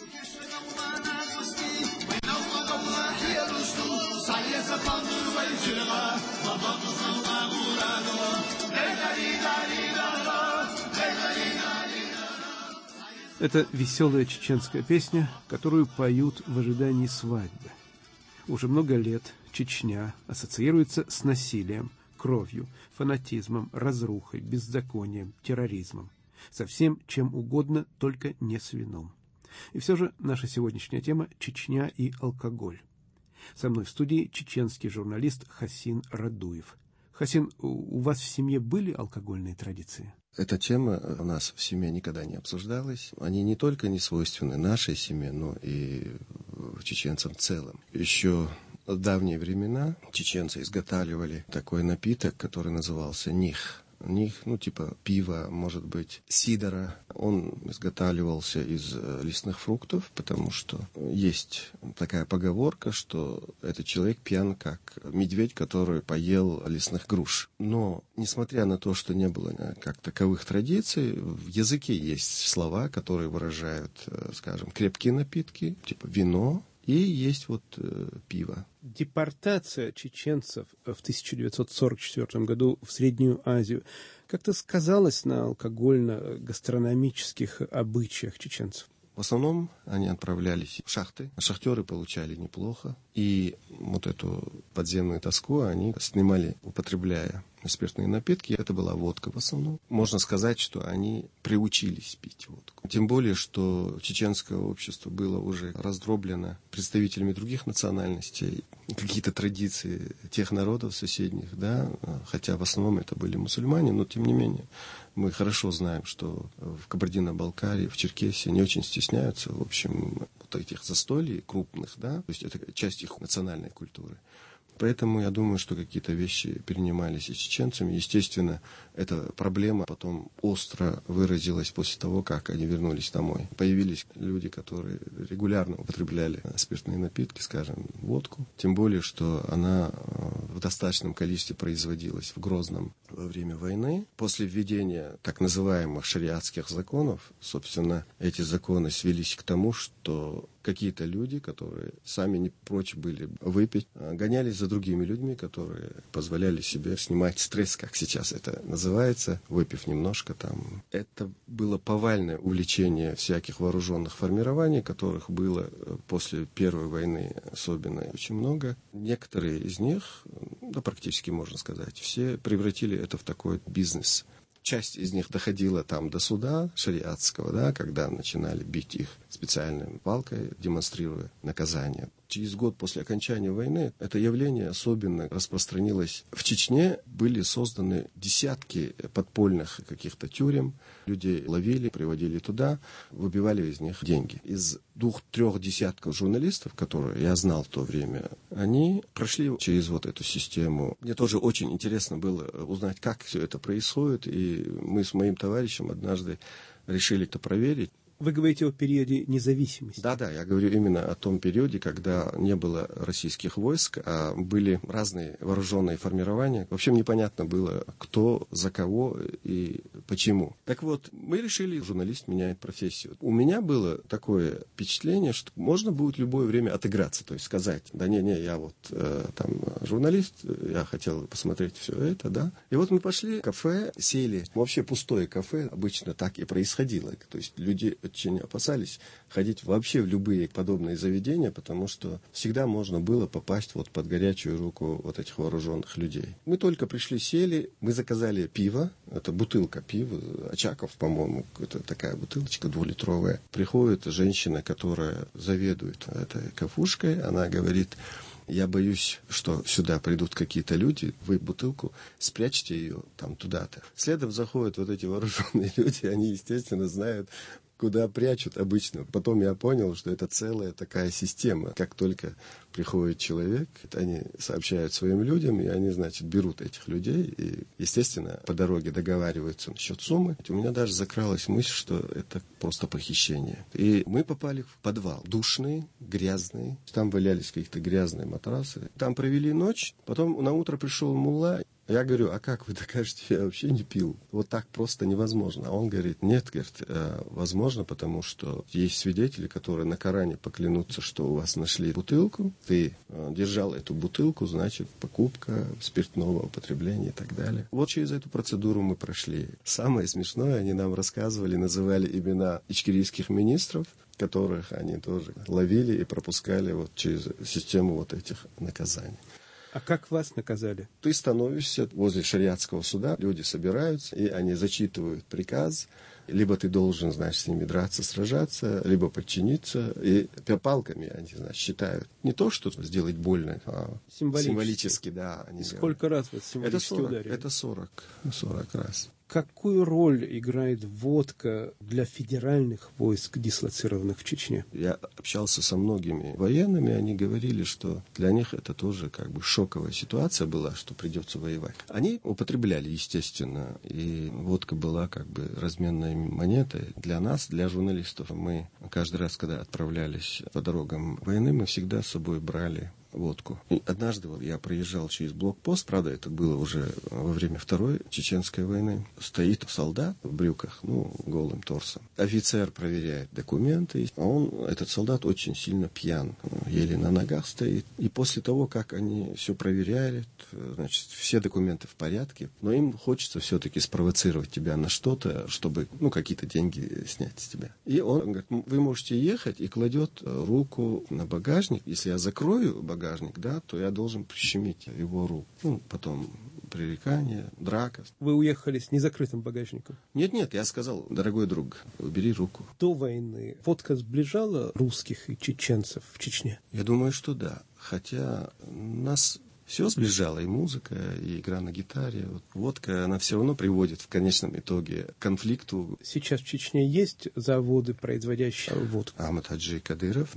Это веселая чеченская песня, которую поют в ожидании свадьбы. Уже много лет Чечня ассоциируется с насилием, кровью, фанатизмом, разрухой, беззаконием, терроризмом. Со всем, чем угодно, только не с вином. И все же наша сегодняшняя тема – Чечня и алкоголь. Со мной в студии чеченский журналист Хасин Радуев. Хасин, у вас в семье были алкогольные традиции? Эта тема у нас в семье никогда не обсуждалась. Они не только не свойственны нашей семье, но и чеченцам в целом. Еще в давние времена чеченцы изготавливали такой напиток, который назывался них. Них, типа пива, может быть, сидора. Он изготавливался из лесных фруктов, потому что есть такая поговорка, что этот человек пьян, как медведь, который поел лесных груш. Но, несмотря на то, что не было как таковых традиций, в языке есть слова, которые выражают, скажем, крепкие напитки, типа вино, и есть пиво. Депортация чеченцев в 1944 году в Среднюю Азию как-то сказалась на алкогольно-гастрономических обычаях чеченцев? В основном они отправлялись в шахты. Шахтеры получали неплохо. И эту подземную тоску они снимали, употребляя спиртные напитки. Это была водка в основном. Можно сказать, что они приучились пить водку. Тем более, что чеченское общество было уже раздроблено представителями других национальностей. Какие-то традиции тех народов соседних, хотя в основном это были мусульмане, но тем не менее. Мы хорошо знаем, что в Кабардино-Балкарии, в Черкесии не очень стесняются, в общем, этих застолий крупных, то есть это часть их национальной культуры. Поэтому я думаю, что какие-то вещи перенимались и чеченцами. Естественно, эта проблема потом остро выразилась после того, как они вернулись домой. Появились люди, которые регулярно употребляли спиртные напитки, скажем, водку. Тем более, что она в достаточном количестве производилась в Грозном во время войны. После введения так называемых шариатских законов, собственно, эти законы свелись к тому, что какие-то люди, которые сами не прочь были выпить, гонялись за другими людьми, которые позволяли себе снимать стресс, как сейчас это называется, выпив немножко там. Это было повальное увлечение всяких вооруженных формирований, которых было после Первой войны особенно очень много. Некоторые из них, да практически можно сказать, все превратили это в такой бизнес. Часть из них доходила там до суда шариатского, да, когда начинали бить их специальной палкой, демонстрируя наказание. Через год после окончания войны это явление особенно распространилось в Чечне. Были созданы десятки подпольных каких-то тюрем. Людей ловили, приводили туда, выбивали из них деньги. Из 2-3 десятков журналистов, которые я знал в то время, они прошли через вот эту систему. Мне тоже очень интересно было узнать, как все это происходит. И мы с моим товарищем однажды решили это проверить. Вы говорите о периоде независимости. Да, я говорю именно о том периоде, когда не было российских войск, а были разные вооруженные формирования. В общем, непонятно было, кто за кого и почему. Так вот, мы решили, журналист меняет профессию. У меня было такое впечатление, что можно будет в любое время отыграться, то есть сказать, да не, я вот там журналист, я хотел посмотреть все это, да. И вот мы пошли в кафе, сели. Вообще пустое кафе, обычно так и происходило. То есть люди очень опасались ходить вообще в любые подобные заведения, потому что всегда можно было попасть вот под горячую руку вот этих вооруженных людей. Мы только пришли, сели, мы заказали пиво, это бутылка пива, Очаков, по-моему, это такая бутылочка 2-литровая. Приходит женщина, которая заведует этой кафушкой, она говорит: я боюсь, что сюда придут какие-то люди, вы бутылку спрячьте ее там туда-то. Следом заходят вот эти вооруженные люди, они, естественно, знают, куда прячут обычно. Потом я понял, что это целая такая система. Как только приходит человек, они сообщают своим людям, и они, значит, берут этих людей и, естественно, по дороге договариваются насчет суммы. У меня даже закралась мысль, что это просто похищение. И мы попали в подвал. Душный, грязный. Там валялись какие-то грязные матрасы. Там провели ночь. Потом на утро пришел мулла. Я говорю: а как вы докажете, я вообще не пил? Вот так просто невозможно. А он говорит: нет, возможно, потому что есть свидетели, которые на Коране поклянутся, что у вас нашли бутылку, ты держал эту бутылку, значит, покупка спиртного употребления и так далее. Вот через эту процедуру мы прошли. Самое смешное, они нам рассказывали, называли имена ичкерийских министров, которых они тоже ловили и пропускали вот через систему вот этих наказаний. А как вас наказали? Ты становишься возле шариатского суда, люди собираются, и они зачитывают приказ. Либо ты должен, значит, с ними драться, сражаться, либо подчиниться. И палками они, значит, считают. Не то, что сделать больно, а символически, да. Они сколько раз вас символически ударили? Это 40 раз. Какую роль играет водка для федеральных войск, дислоцированных в Чечне? Я общался со многими военными, они говорили, что для них это тоже как бы шоковая ситуация была, что придется воевать. Они употребляли, естественно, и водка была как бы разменной монетой. Для нас, для журналистов, мы каждый раз, когда отправлялись по дорогам войны, мы всегда с собой брали водку. И однажды я проезжал через блокпост, правда, это было уже во время Второй Чеченской войны. Стоит солдат в брюках, голым торсом. Офицер проверяет документы, а этот солдат очень сильно пьян, еле на ногах стоит. И после того, как они все проверяют, значит, все документы в порядке, но им хочется все-таки спровоцировать тебя на что-то, чтобы, какие-то деньги снять с тебя. И он говорит: вы можете ехать, и кладет руку на багажник. Если я закрою багажник, то я должен прищемить его руку. Потом пререкание, драка. Вы уехали с незакрытым багажником? Нет, я сказал: дорогой друг, убери руку. До войны водка сближала русских и чеченцев в Чечне? Я думаю, что да. Хотя нас все сближало, и музыка, и игра на гитаре. Водка, она все равно приводит в конечном итоге к конфликту. Сейчас в Чечне есть заводы, производящие водку? Ахмад Хаджи Кадыров был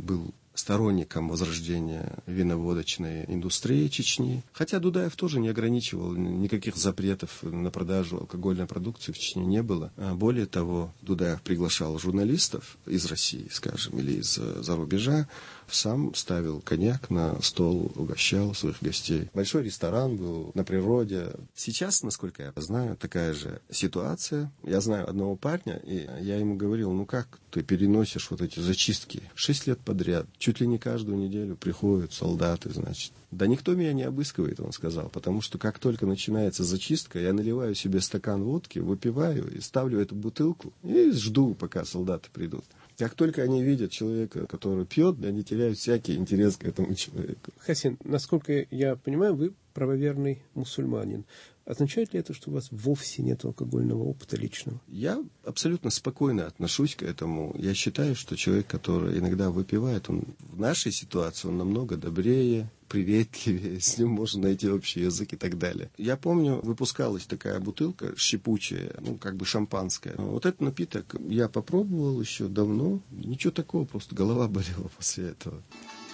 сторонником возрождения виноводочной индустрии Чечни. Хотя Дудаев тоже не ограничивал, никаких запретов на продажу алкогольной продукции в Чечне не было. Более того, Дудаев приглашал журналистов из России, скажем, или из-за рубежа, сам ставил коньяк на стол, угощал своих гостей. Большой ресторан был на природе. Сейчас, насколько я знаю, такая же ситуация. Я знаю одного парня, и я ему говорил, ну как ты переносишь вот эти зачистки? 6 лет подряд, чуть ли не каждую неделю приходят солдаты, значит. Да никто меня не обыскивает, он сказал, потому что как только начинается зачистка, я наливаю себе стакан водки, выпиваю и ставлю эту бутылку и жду, пока солдаты придут. Как только они видят человека, который пьет, они теряют всякий интерес к этому человеку. Хасин, насколько я понимаю, вы правоверный мусульманин. Означает ли это, что у вас вовсе нет алкогольного опыта личного? Я абсолютно спокойно отношусь к этому. Я считаю, что человек, который иногда выпивает, он в нашей ситуации он намного добрее, приветливее, с ним можно найти общий язык и так далее. Я помню, выпускалась такая бутылка шипучая, ну, как бы шампанское. Вот этот напиток я попробовал еще давно. Ничего такого, просто голова болела после этого.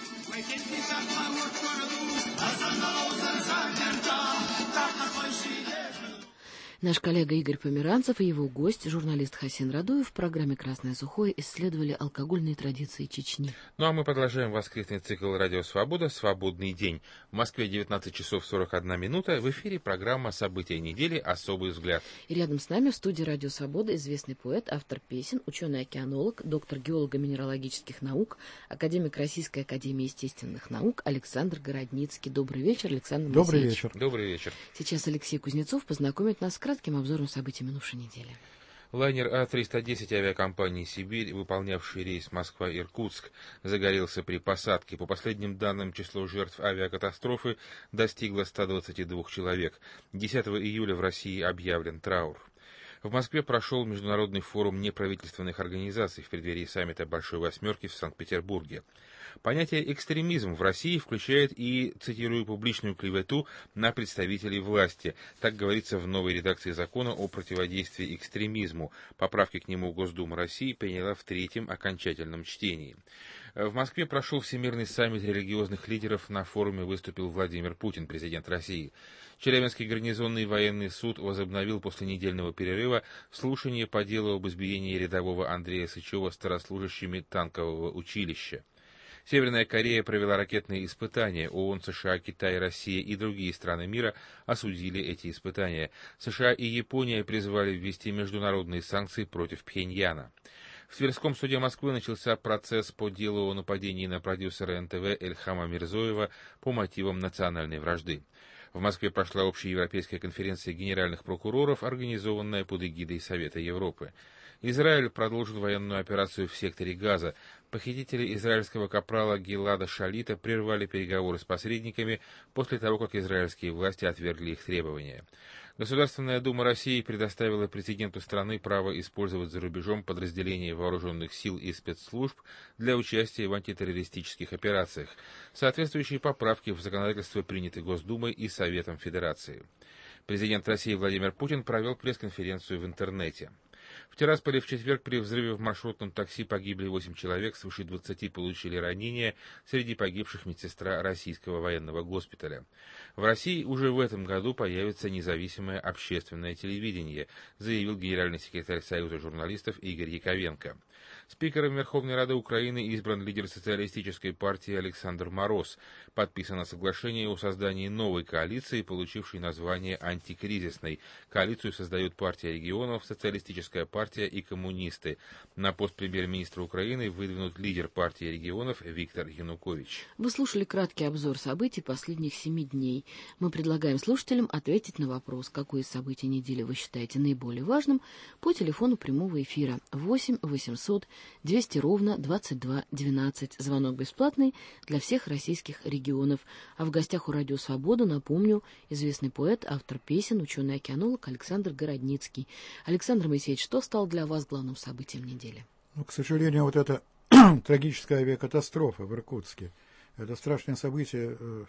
Наш коллега Игорь Померанцев и его гость, журналист Хасин Радуев, в программе «Красное сухое» исследовали алкогольные традиции Чечни. Ну а мы продолжаем воскресный цикл «Радио Свобода. Свободный день». В Москве 19 часов 41 минута. В эфире программа «События недели. Особый взгляд». И рядом с нами в студии «Радио Свобода» известный поэт, автор песен, ученый-океанолог, доктор геолого-минералогических наук, академик Российской академии естественных наук Александр Городницкий. Добрый вечер, Александр Моисеевич. Добрый вечер. Добрый вечер. Сейчас Алексей Кузнецов познакомит нас с кратким обзором событий минувшей недели. Лайнер А-310 авиакомпании «Сибирь», выполнявший рейс Москва-Иркутск, загорелся при посадке. По последним данным, число жертв авиакатастрофы достигло 122 человек. 10 июля в России объявлен траур. В Москве прошел международный форум неправительственных организаций в преддверии саммита Большой Восьмерки в Санкт-Петербурге. Понятие «экстремизм» в России включает и, цитирую, публичную клевету на представителей власти. Так говорится в новой редакции закона о противодействии экстремизму. Поправки к нему Госдума России приняла в 3-м окончательном чтении. В Москве прошел Всемирный саммит религиозных лидеров. На форуме выступил Владимир Путин, президент России. Челябинский гарнизонный военный суд возобновил после недельного перерыва слушание по делу об избиении рядового Андрея Сычева старослужащими танкового училища. Северная Корея провела ракетные испытания. ООН, США, Китай, Россия и другие страны мира осудили эти испытания. США и Япония призвали ввести международные санкции против Пхеньяна. В Тверском суде Москвы начался процесс по делу о нападении на продюсера НТВ Эльхама Мирзоева по мотивам национальной вражды. В Москве прошла общеевропейская конференция генеральных прокуроров, организованная под эгидой Совета Европы. Израиль продолжил военную операцию в секторе Газа. Похитители израильского капрала Гилада Шалита прервали переговоры с посредниками после того, как израильские власти отвергли их требования. Государственная дума России предоставила президенту страны право использовать за рубежом подразделения вооруженных сил и спецслужб для участия в антитеррористических операциях. Соответствующие поправки в законодательство приняты Госдумой и Советом Федерации. Президент России Владимир Путин провел пресс-конференцию в интернете. В Тирасполе в четверг при взрыве в маршрутном такси погибли 8 человек, свыше 20 получили ранения, среди погибших медсестра российского военного госпиталя. В России уже в этом году появится независимое общественное телевидение, заявил генеральный секретарь Союза журналистов Игорь Яковенко. Спикером Верховной Рады Украины избран лидер социалистической партии Александр Мороз. Подписано соглашение о создании новой коалиции, получившей название «Антикризисной». Коалицию создают партия регионов, социалистическая партия и коммунисты. На пост премьер-министра Украины выдвинут лидер партии регионов Виктор Янукович. Вы слушали краткий обзор событий последних 7 дней. Мы предлагаем слушателям ответить на вопрос, какое из событий недели вы считаете наиболее важным, по телефону прямого эфира 8 800 200 ровно 22 12. Звонок бесплатный для всех российских регионов. А в гостях у «Радио Свобода», напомню, известный поэт, автор песен, ученый-океанолог Александр Городницкий. Александр Моисеевич, что стало для вас главным событием недели? Ну, к сожалению, вот эта трагическая авиакатастрофа в Иркутске, это страшное событие,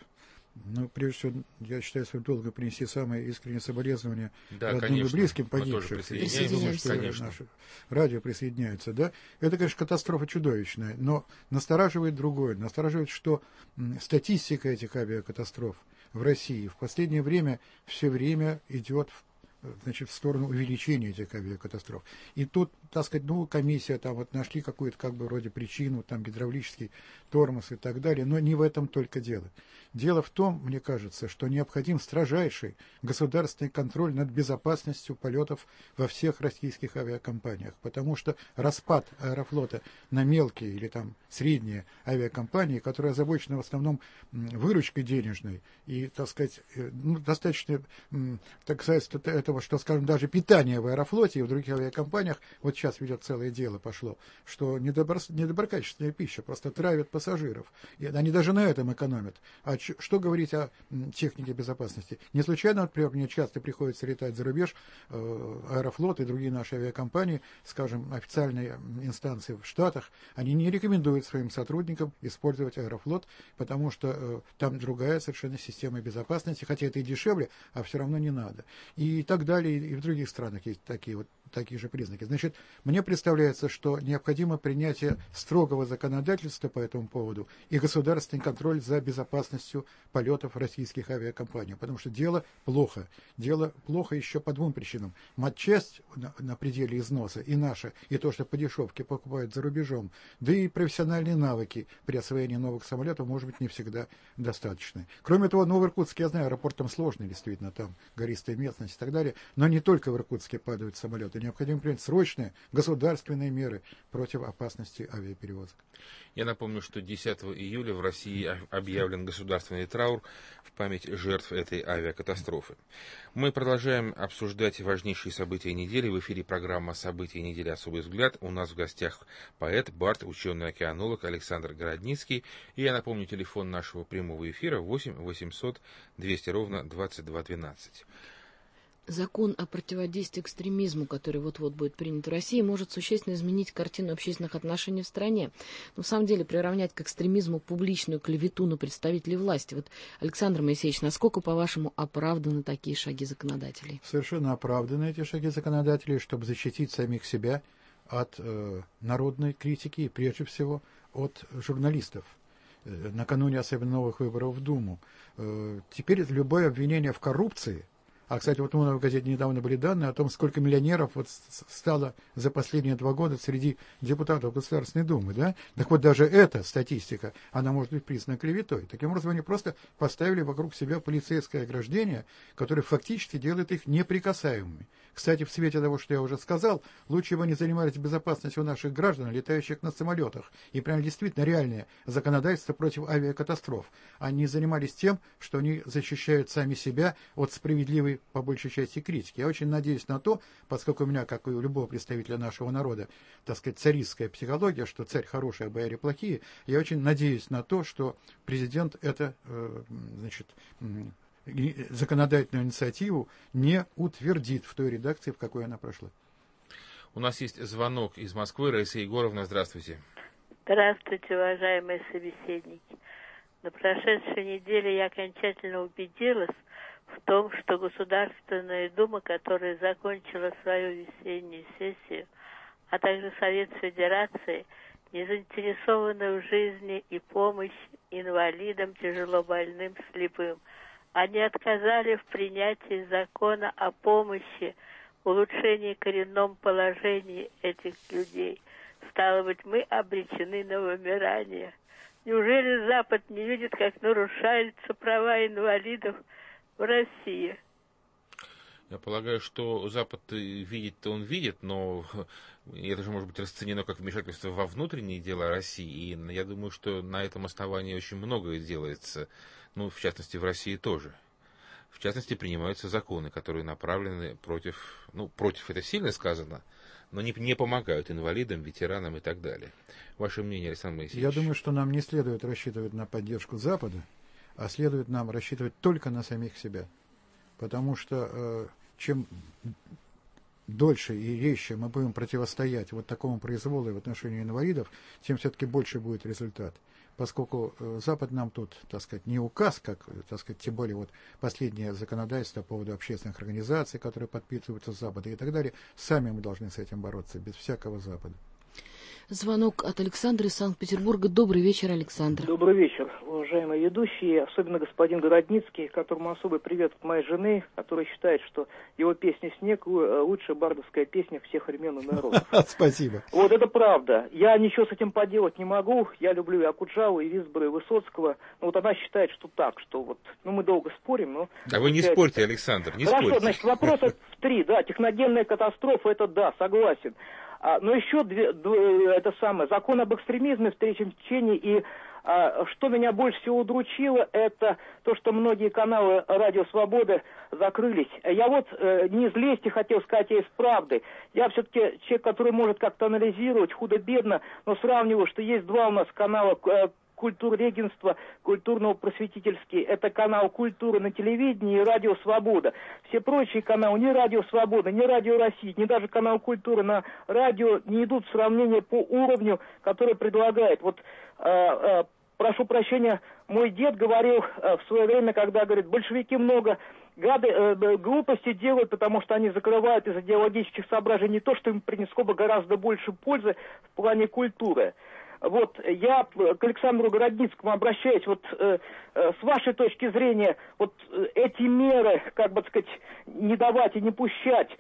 Ну, прежде всего, я считаю своим долгом принести самые искренние соболезнования родным и близким погибших. Я думаю, что наше радио присоединяется, да. Это, конечно, катастрофа чудовищная, но настораживает другое. Настораживает, что статистика этих авиакатастроф в России в последнее время все время идет в сторону увеличения этих авиакатастроф. И тут, так сказать, комиссия там вот нашли какую-то как бы вроде причину, там гидравлический тормоз и так далее, но не в этом только дело. Дело в том, мне кажется, что необходим строжайший государственный контроль над безопасностью полетов во всех российских авиакомпаниях, потому что распад Аэрофлота на мелкие или там средние авиакомпании, которые озабочены в основном выручкой денежной и, так сказать, достаточно, так сказать, этого, что, скажем, даже питание в Аэрофлоте и в других авиакомпаниях, вот сейчас ведет целое дело пошло, что недоброкачественная пища просто травит пассажиров. И они даже на этом экономят. А что говорить о технике безопасности? Не случайно, например, мне часто приходится летать за рубеж, Аэрофлот и другие наши авиакомпании, скажем, официальные инстанции в Штатах, они не рекомендуют своим сотрудникам использовать Аэрофлот, потому что там другая совершенно система безопасности, хотя это и дешевле, а все равно не надо. И так далее, и в других странах есть такие же признаки. Значит, мне представляется, что необходимо принятие строгого законодательства по этому поводу и государственный контроль за безопасностью полетов российских авиакомпаний, потому что дело плохо. Дело плохо еще по двум причинам. Матчасть на пределе износа и наша, и то, что по дешевке покупают за рубежом, да и профессиональные навыки при освоении новых самолетов, может быть, не всегда достаточны. Кроме того, в Иркутске, я знаю, аэропорт там сложный, действительно, там гористая местность и так далее, но не только в Иркутске падают самолеты. Необходимо принять срочные государственные меры против опасности авиаперевозок. Я напомню, что 10 июля в России объявлен государственный траур в память жертв этой авиакатастрофы. Мы продолжаем обсуждать важнейшие события недели. В эфире программа «События недели. Особый взгляд». У нас в гостях поэт, бард, ученый-океанолог Александр Городницкий. И я напомню, телефон нашего прямого эфира 8 800 200 ровно 2212. Закон о противодействии экстремизму, который вот-вот будет принят в России, может существенно изменить картину общественных отношений в стране. Но в самом деле приравнять к экстремизму публичную клевету на представителей власти. Вот, Александр Моисеевич, насколько, по-вашему, оправданы такие шаги законодателей? Совершенно оправданы эти шаги законодателей, чтобы защитить самих себя от народной критики и, прежде всего, от журналистов. Накануне особенно новых выборов в Думу. Теперь любое обвинение в коррупции. А, кстати, вот у нас в газете недавно были данные о том, сколько миллионеров вот стало за последние 2 года среди депутатов Государственной Думы, да? Так вот, даже эта статистика, она может быть признана клеветой. Таким образом, они просто поставили вокруг себя полицейское ограждение, которое фактически делает их неприкасаемыми. Кстати, в свете того, что я уже сказал, лучше бы они занимались безопасностью наших граждан, летающих на самолетах, и прям действительно реальное законодательство против авиакатастроф. Они занимались тем, что они защищают сами себя от справедливой, по большей части, критики. Я очень надеюсь на то, поскольку у меня, как и у любого представителя нашего народа, так сказать, царистская психология, что царь хороший, а бояре плохие, я очень надеюсь на то, что президент это, законодательную инициативу не утвердит в той редакции, в какой она прошла. У нас есть звонок из Москвы. Раиса Егоровна, здравствуйте. Здравствуйте, уважаемые собеседники. На прошедшей неделе я окончательно убедилась в том, что Государственная Дума, которая закончила свою весеннюю сессию, а также Совет Федерации, не заинтересованы в жизни и помощи инвалидам, тяжелобольным, слепым. Они отказали в принятии закона о помощи, улучшении коренном положении этих людей. Стало быть, мы обречены на вымирание. Неужели Запад не видит, как нарушаются права инвалидов в России? Я полагаю, что Запад видит-то он видит, но это же может быть расценено как вмешательство во внутренние дела России. И я думаю, что на этом основании очень многое делается, в частности, в России тоже. В частности, принимаются законы, которые направлены против это сильно сказано, но не помогают инвалидам, ветеранам и так далее. Ваше мнение, Александр Моисеевич? Я думаю, что нам не следует рассчитывать на поддержку Запада, а следует нам рассчитывать только на самих себя. Потому что чем дольше и резче мы будем противостоять вот такому произволу в отношении инвалидов, тем все-таки больше будет результат. поскольку Запад нам тут, так сказать, не указ, как, так сказать, тем более вот последнее законодательство по поводу общественных организаций, которые подпитываются с Запада и так далее, сами мы должны с этим бороться, без всякого Запада. Звонок от Александра из Санкт-Петербурга. Добрый вечер, Александр. Добрый вечер, уважаемые ведущие, особенно господин Городницкий, которому особый привет от моей жены, которая считает, что его песня «Снег» лучшая бардовская песня всех времен и народов. Спасибо. Вот это правда. Я ничего с этим поделать не могу. Я люблю и Акуджаву, и Висбора, и Высоцкого. Но вот она считает, что так, что вот, ну мы долго спорим, но... Да вы не спорьте, Александр, не спорьте. Хорошо, значит, вопроса в три, да, техногенная катастрофа, это да, согласен. Но еще это самое, закон об экстремизме в третьем чтении, и что меня больше всего удручило, это то, что многие каналы «Радио Свобода» закрылись. Я вот не из лести хотел сказать, а из правды. Я все-таки человек, который может как-то анализировать худо-бедно, но сравниваю, что есть два у нас канала Культуррегенства, культурно-просветительский. Это канал «Культура» на телевидении и «Радио Свобода». Все прочие каналы, ни «Радио Свобода», ни «Радио России», ни даже канал «Культура» на радио не идут в сравнение по уровню, который предлагает. Вот, прошу прощения, мой дед говорил в свое время, когда, говорит, большевики много глупости делают, потому что они закрывают из идеологических соображений то, что им принесло бы гораздо больше пользы в плане культуры. Вот я к Александру Городницкому обращаюсь, вот с вашей точки зрения, вот эти меры, как бы сказать, не давать и не пущать,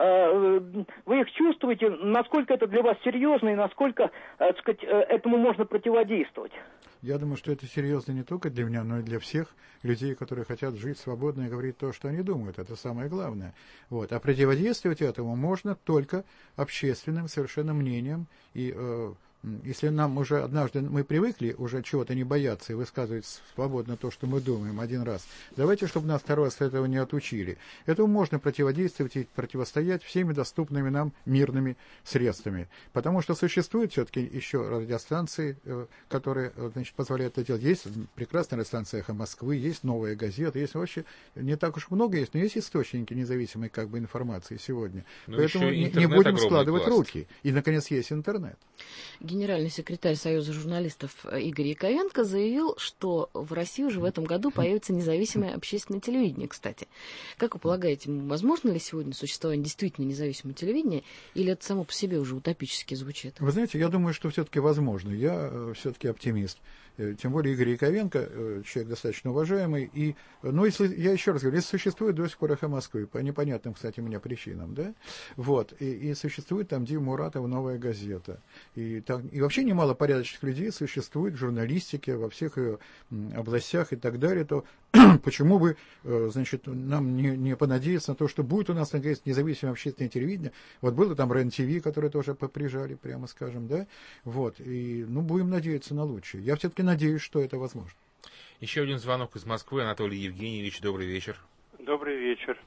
вы их чувствуете, насколько это для вас серьезно и насколько, так сказать, этому можно противодействовать? Я думаю, что это серьезно не только для меня, но и для всех людей, которые хотят жить свободно и говорить то, что они думают. Это самое главное. Вот. А противодействовать этому можно только общественным совершенно мнением и если нам уже однажды мы привыкли уже чего-то не бояться и высказывать свободно то, что мы думаем один раз, давайте, чтобы нас второй раз этого не отучили. Этому можно противодействовать и противостоять всеми доступными нам мирными средствами. Потому что существуют все-таки еще радиостанции, которые, значит, позволяют это делать. Есть прекрасная радиостанция «Эхо Москвы», есть «Новая газета», есть вообще не так уж много есть, но есть источники независимой как бы информации сегодня. Но поэтому не будем складывать руки. И, наконец, есть интернет. Генеральный секретарь Союза журналистов Игорь Яковенко заявил, что в России уже в этом году появится независимое общественное телевидение, кстати. Как вы полагаете, возможно ли сегодня существование действительно независимого телевидения, или это само по себе уже утопически звучит? Вы знаете, я думаю, что все-таки возможно. Я все-таки оптимист. Тем более Игорь Яковенко, человек достаточно уважаемый. Но если, я еще раз говорю, если существует до сих пор «Эхо Москвы», по непонятным, кстати, мне причинам, да, вот, и существует там Дима Муратов, «Новая газета». И вообще немало порядочных людей существует в журналистике, во всех ее областях и так далее, то почему бы, значит, нам не понадеяться на то, что будет у нас, наконец, независимое общественное телевидение. Вот было там РЕН-ТВ, которое тоже поприжали, прямо скажем, да, вот, и, будем надеяться на лучшее. Я все-таки надеюсь, что это возможно. Еще один звонок из Москвы. Анатолий Евгеньевич, добрый вечер. Добрый вечер.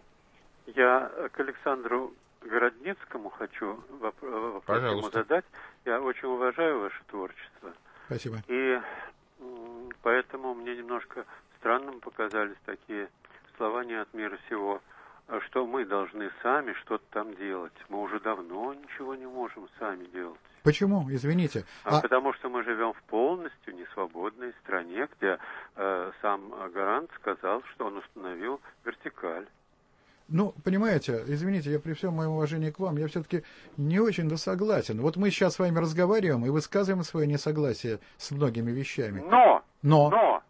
Я к Александру Городницкому хочу вопрос ему задать. Я очень уважаю ваше творчество. Спасибо. И поэтому мне немножко странным показались такие слова «не от мира сего», что мы должны сами что-то там делать. Мы уже давно ничего не можем сами делать. Почему? Извините. Потому что мы живем в полностью несвободной стране, где сам гарант сказал, что он установил вертикаль. Понимаете, извините, я при всем моем уважении к вам, я все-таки не очень согласен. Вот мы сейчас с вами разговариваем и высказываем свое несогласие с многими вещами. Но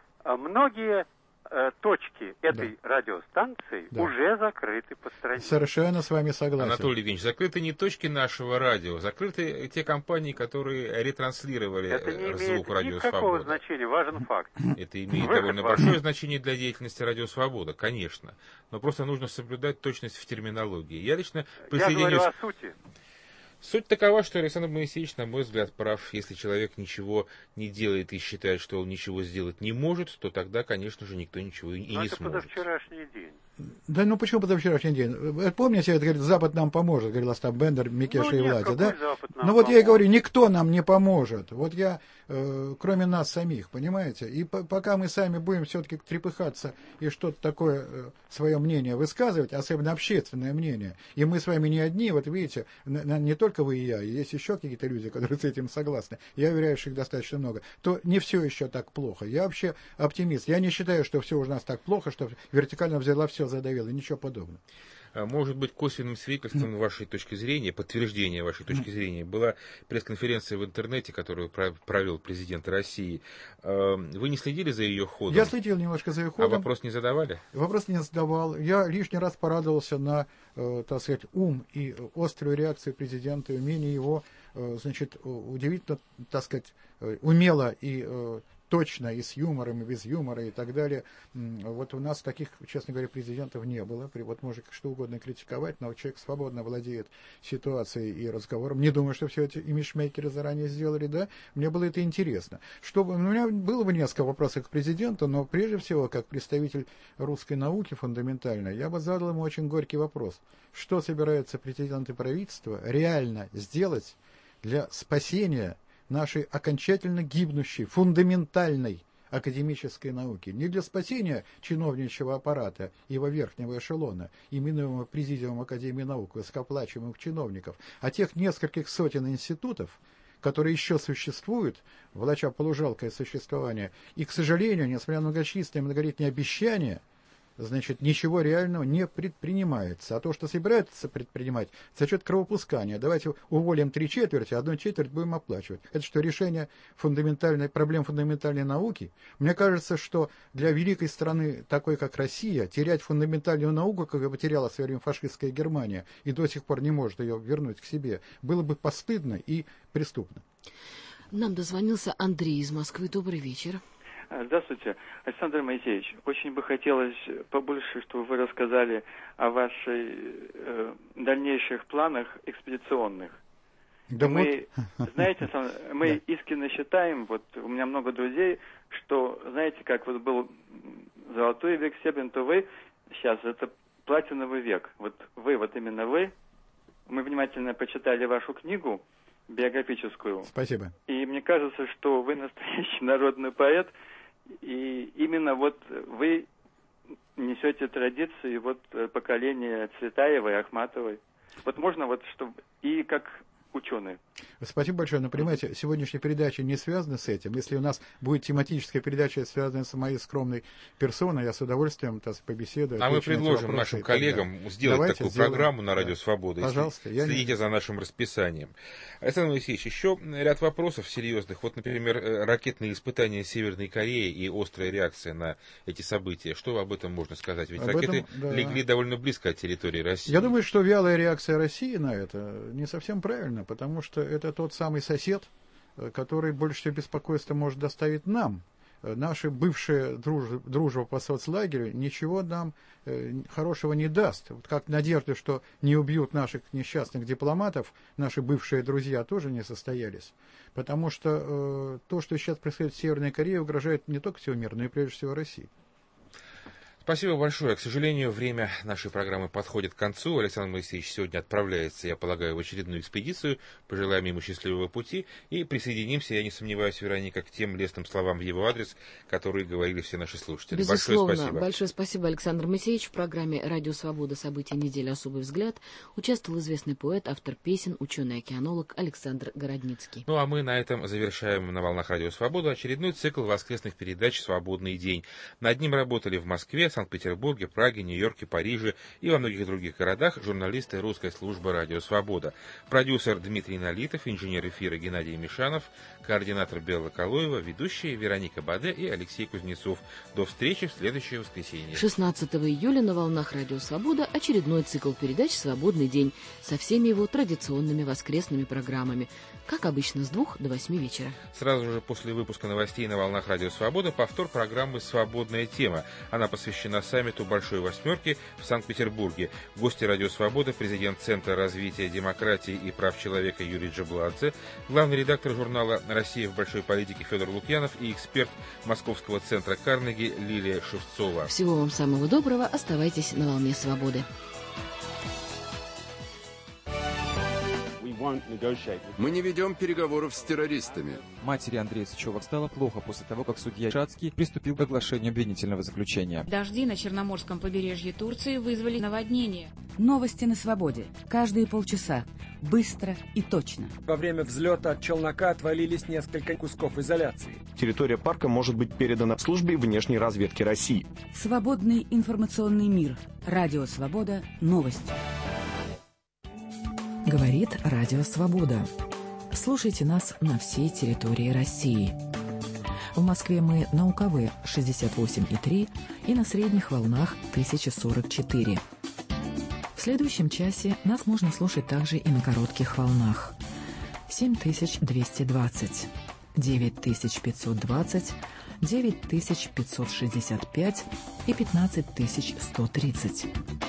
многие точки этой радиостанции уже закрыты по стране. Совершенно с вами согласен. Анатолий Евгеньевич, закрыты не точки нашего радио, закрыты те компании, которые ретранслировали звук «Радио Свобода». Это не имеет никакого значения, важен факт. Это имеет довольно большое значение для деятельности «Радио Свобода», конечно. Но просто нужно соблюдать точность в терминологии. Я лично присоединюсь... Я говорю о сути. Суть такова, что Александр Моисеевич, на мой взгляд, прав. Если человек ничего не делает и считает, что он ничего сделать не может, то тогда, конечно же, никто ничего и не сможет. Это позавчерашний день. Да ну почему позавчерашний день? Помните, это говорит, Запад нам поможет, говорил Остап Бендер, Микеша и Влади, да? Ну вот я и говорю, никто нам не поможет. Вот я, кроме нас самих, понимаете? И пока мы сами будем все-таки трепыхаться и что-то такое, свое мнение высказывать, особенно общественное мнение, и мы с вами не одни, вот видите, не только вы и я, есть еще какие-то люди, которые с этим согласны, я уверяю, что их достаточно много, то не все еще так плохо. Я вообще оптимист. Я не считаю, что все у нас так плохо, что вертикально взяла все задавила, ничего подобного. Может быть, косвенным свидетельством вашей точки зрения, подтверждение вашей точки зрения, была пресс-конференция в интернете, которую провел президент России. Вы не следили за ее ходом? Я следил немножко за ее ходом. А вопрос не задавали? Вопрос не задавал. Я лишний раз порадовался на, так сказать, ум и острую реакцию президента, и умение его, значит, удивительно, так сказать, умело и точно, и с юмором, и без юмора, и так далее. Вот у нас таких, честно говоря, президентов не было. Вот можно что угодно критиковать, но человек свободно владеет ситуацией и разговором. Не думаю, что все эти имиджмейкеры заранее сделали, да? Мне было это интересно. У меня было бы несколько вопросов к президенту, но прежде всего, как представитель русской науки фундаментальной, я бы задал ему очень горький вопрос. Что собираются президент и правительство реально сделать для спасения нашей окончательно гибнущей, фундаментальной академической науки. Не для спасения чиновничьего аппарата, его верхнего эшелона, именуемого Президиумом Академии наук, высокооплачиваемых чиновников, а тех нескольких сотен институтов, которые еще существуют, влача полужалкое существование, и, к сожалению, несмотря на многочисленные многолетние обещания, значит, ничего реального не предпринимается. А то, что собираются предпринимать, за счет кровопускания. Давайте уволим 3/4, а 1/4 будем оплачивать. Это что, решение проблем фундаментальной науки? Мне кажется, что для великой страны, такой как Россия, терять фундаментальную науку, как потеряла в свое время фашистская Германия, и до сих пор не может ее вернуть к себе, было бы постыдно и преступно. Нам дозвонился Андрей из Москвы. Добрый вечер. Здравствуйте, Александр Моисеевич. Очень бы хотелось побольше, чтобы вы рассказали о ваших дальнейших планах экспедиционных. Да мы, вот. Знаете, мы искренне считаем, вот у меня много друзей, что, знаете, как вот был золотой век Сербин, то вы сейчас это платиновый век. Вот именно вы. Мы внимательно прочитали вашу книгу биографическую. Спасибо. И мне кажется, что вы настоящий народный поэт, и именно вот вы несете традиции вот поколения Цветаевой, Ахматовой. Вот можно вот, чтобы и как ученые. Спасибо большое. Но, понимаете, сегодняшняя передача не связана с этим. Если у нас будет тематическая передача, связанная с моей скромной персоной, я с удовольствием побеседую. А мы предложим нашим коллегам сделать такую программу на Радио Свобода. Пожалуйста. Следите за нашим расписанием. Александр Моисеевич, еще ряд вопросов серьезных. Вот, например, ракетные испытания Северной Кореи и острая реакция на эти события. Что об этом можно сказать? Ведь ракеты легли довольно близко от территории России. Я думаю, что вялая реакция России на это не совсем правильно, потому что это тот самый сосед, который больше всего беспокойства может доставить нам. Наша бывшая дружба по соцлагерю ничего нам хорошего не даст. Вот как надежда, что не убьют наших несчастных дипломатов, наши бывшие друзья тоже не состоялись. Потому что то, что сейчас происходит в Северной Корее, угрожает не только всему миру, но и прежде всего России. Спасибо большое. К сожалению, время нашей программы подходит к концу. Александр Моисеевич сегодня отправляется, я полагаю, в очередную экспедицию. Пожелаем ему счастливого пути. И присоединимся, я не сомневаюсь, Вероника, к тем лестным словам в его адрес, которые говорили все наши слушатели. Безусловно. Большое спасибо. Большое спасибо, Александр Моисеевич. В программе «Радио Свобода. События недели. Особый взгляд» участвовал известный поэт, автор песен, ученый-океанолог Александр Городницкий. Ну а мы на этом завершаем на волнах «Радио Свобода» очередной цикл воскресных передач «Свободный день». Над ним работали в Москве, Санкт-Петербурге, Праге, Нью-Йорке, Париже и во многих других городах журналисты русской службы «Радио Свобода». Продюсер Дмитрий Налитов, инженер эфира Геннадий Мишанов, координатор Белла Калоева, ведущие Вероника Баде и Алексей Кузнецов. До встречи в следующее воскресенье. 16 июля на волнах «Радио Свобода» очередной цикл передач «Свободный день» со всеми его традиционными воскресными программами. Как обычно, с 2 до 8 вечера. Сразу же после выпуска новостей на волнах «Радио Свобода» повтор программы «Свободная тема». Она посвящена посвящена саммиту Большой Восьмерки в Санкт-Петербурге. Гости «Радио Свобода» — президент Центра развития демократии и прав человека Юрий Джабладзе, главный редактор журнала «Россия в большой политике» Федор Лукьянов и эксперт Московского центра Карнеги Лилия Шевцова. Всего вам самого доброго. Оставайтесь на волне свободы. Мы не ведем переговоров с террористами. Матери Андрея Сычева стало плохо после того, как судья Шацкий приступил к оглашению обвинительного заключения. Дожди на Черноморском побережье Турции вызвали наводнение. Новости на свободе. Каждые полчаса. Быстро и точно. Во время взлета от челнока отвалились несколько кусков изоляции. Территория парка может быть передана службе внешней разведки России. Свободный информационный мир. Радио Свобода. Новости. Говорит Радио Свобода. Слушайте нас на всей территории России. В Москве мы на УКВ 68,3 и на средних волнах 1044. В следующем часе нас можно слушать также и на коротких волнах 7220, 9520, 9565 и 15130.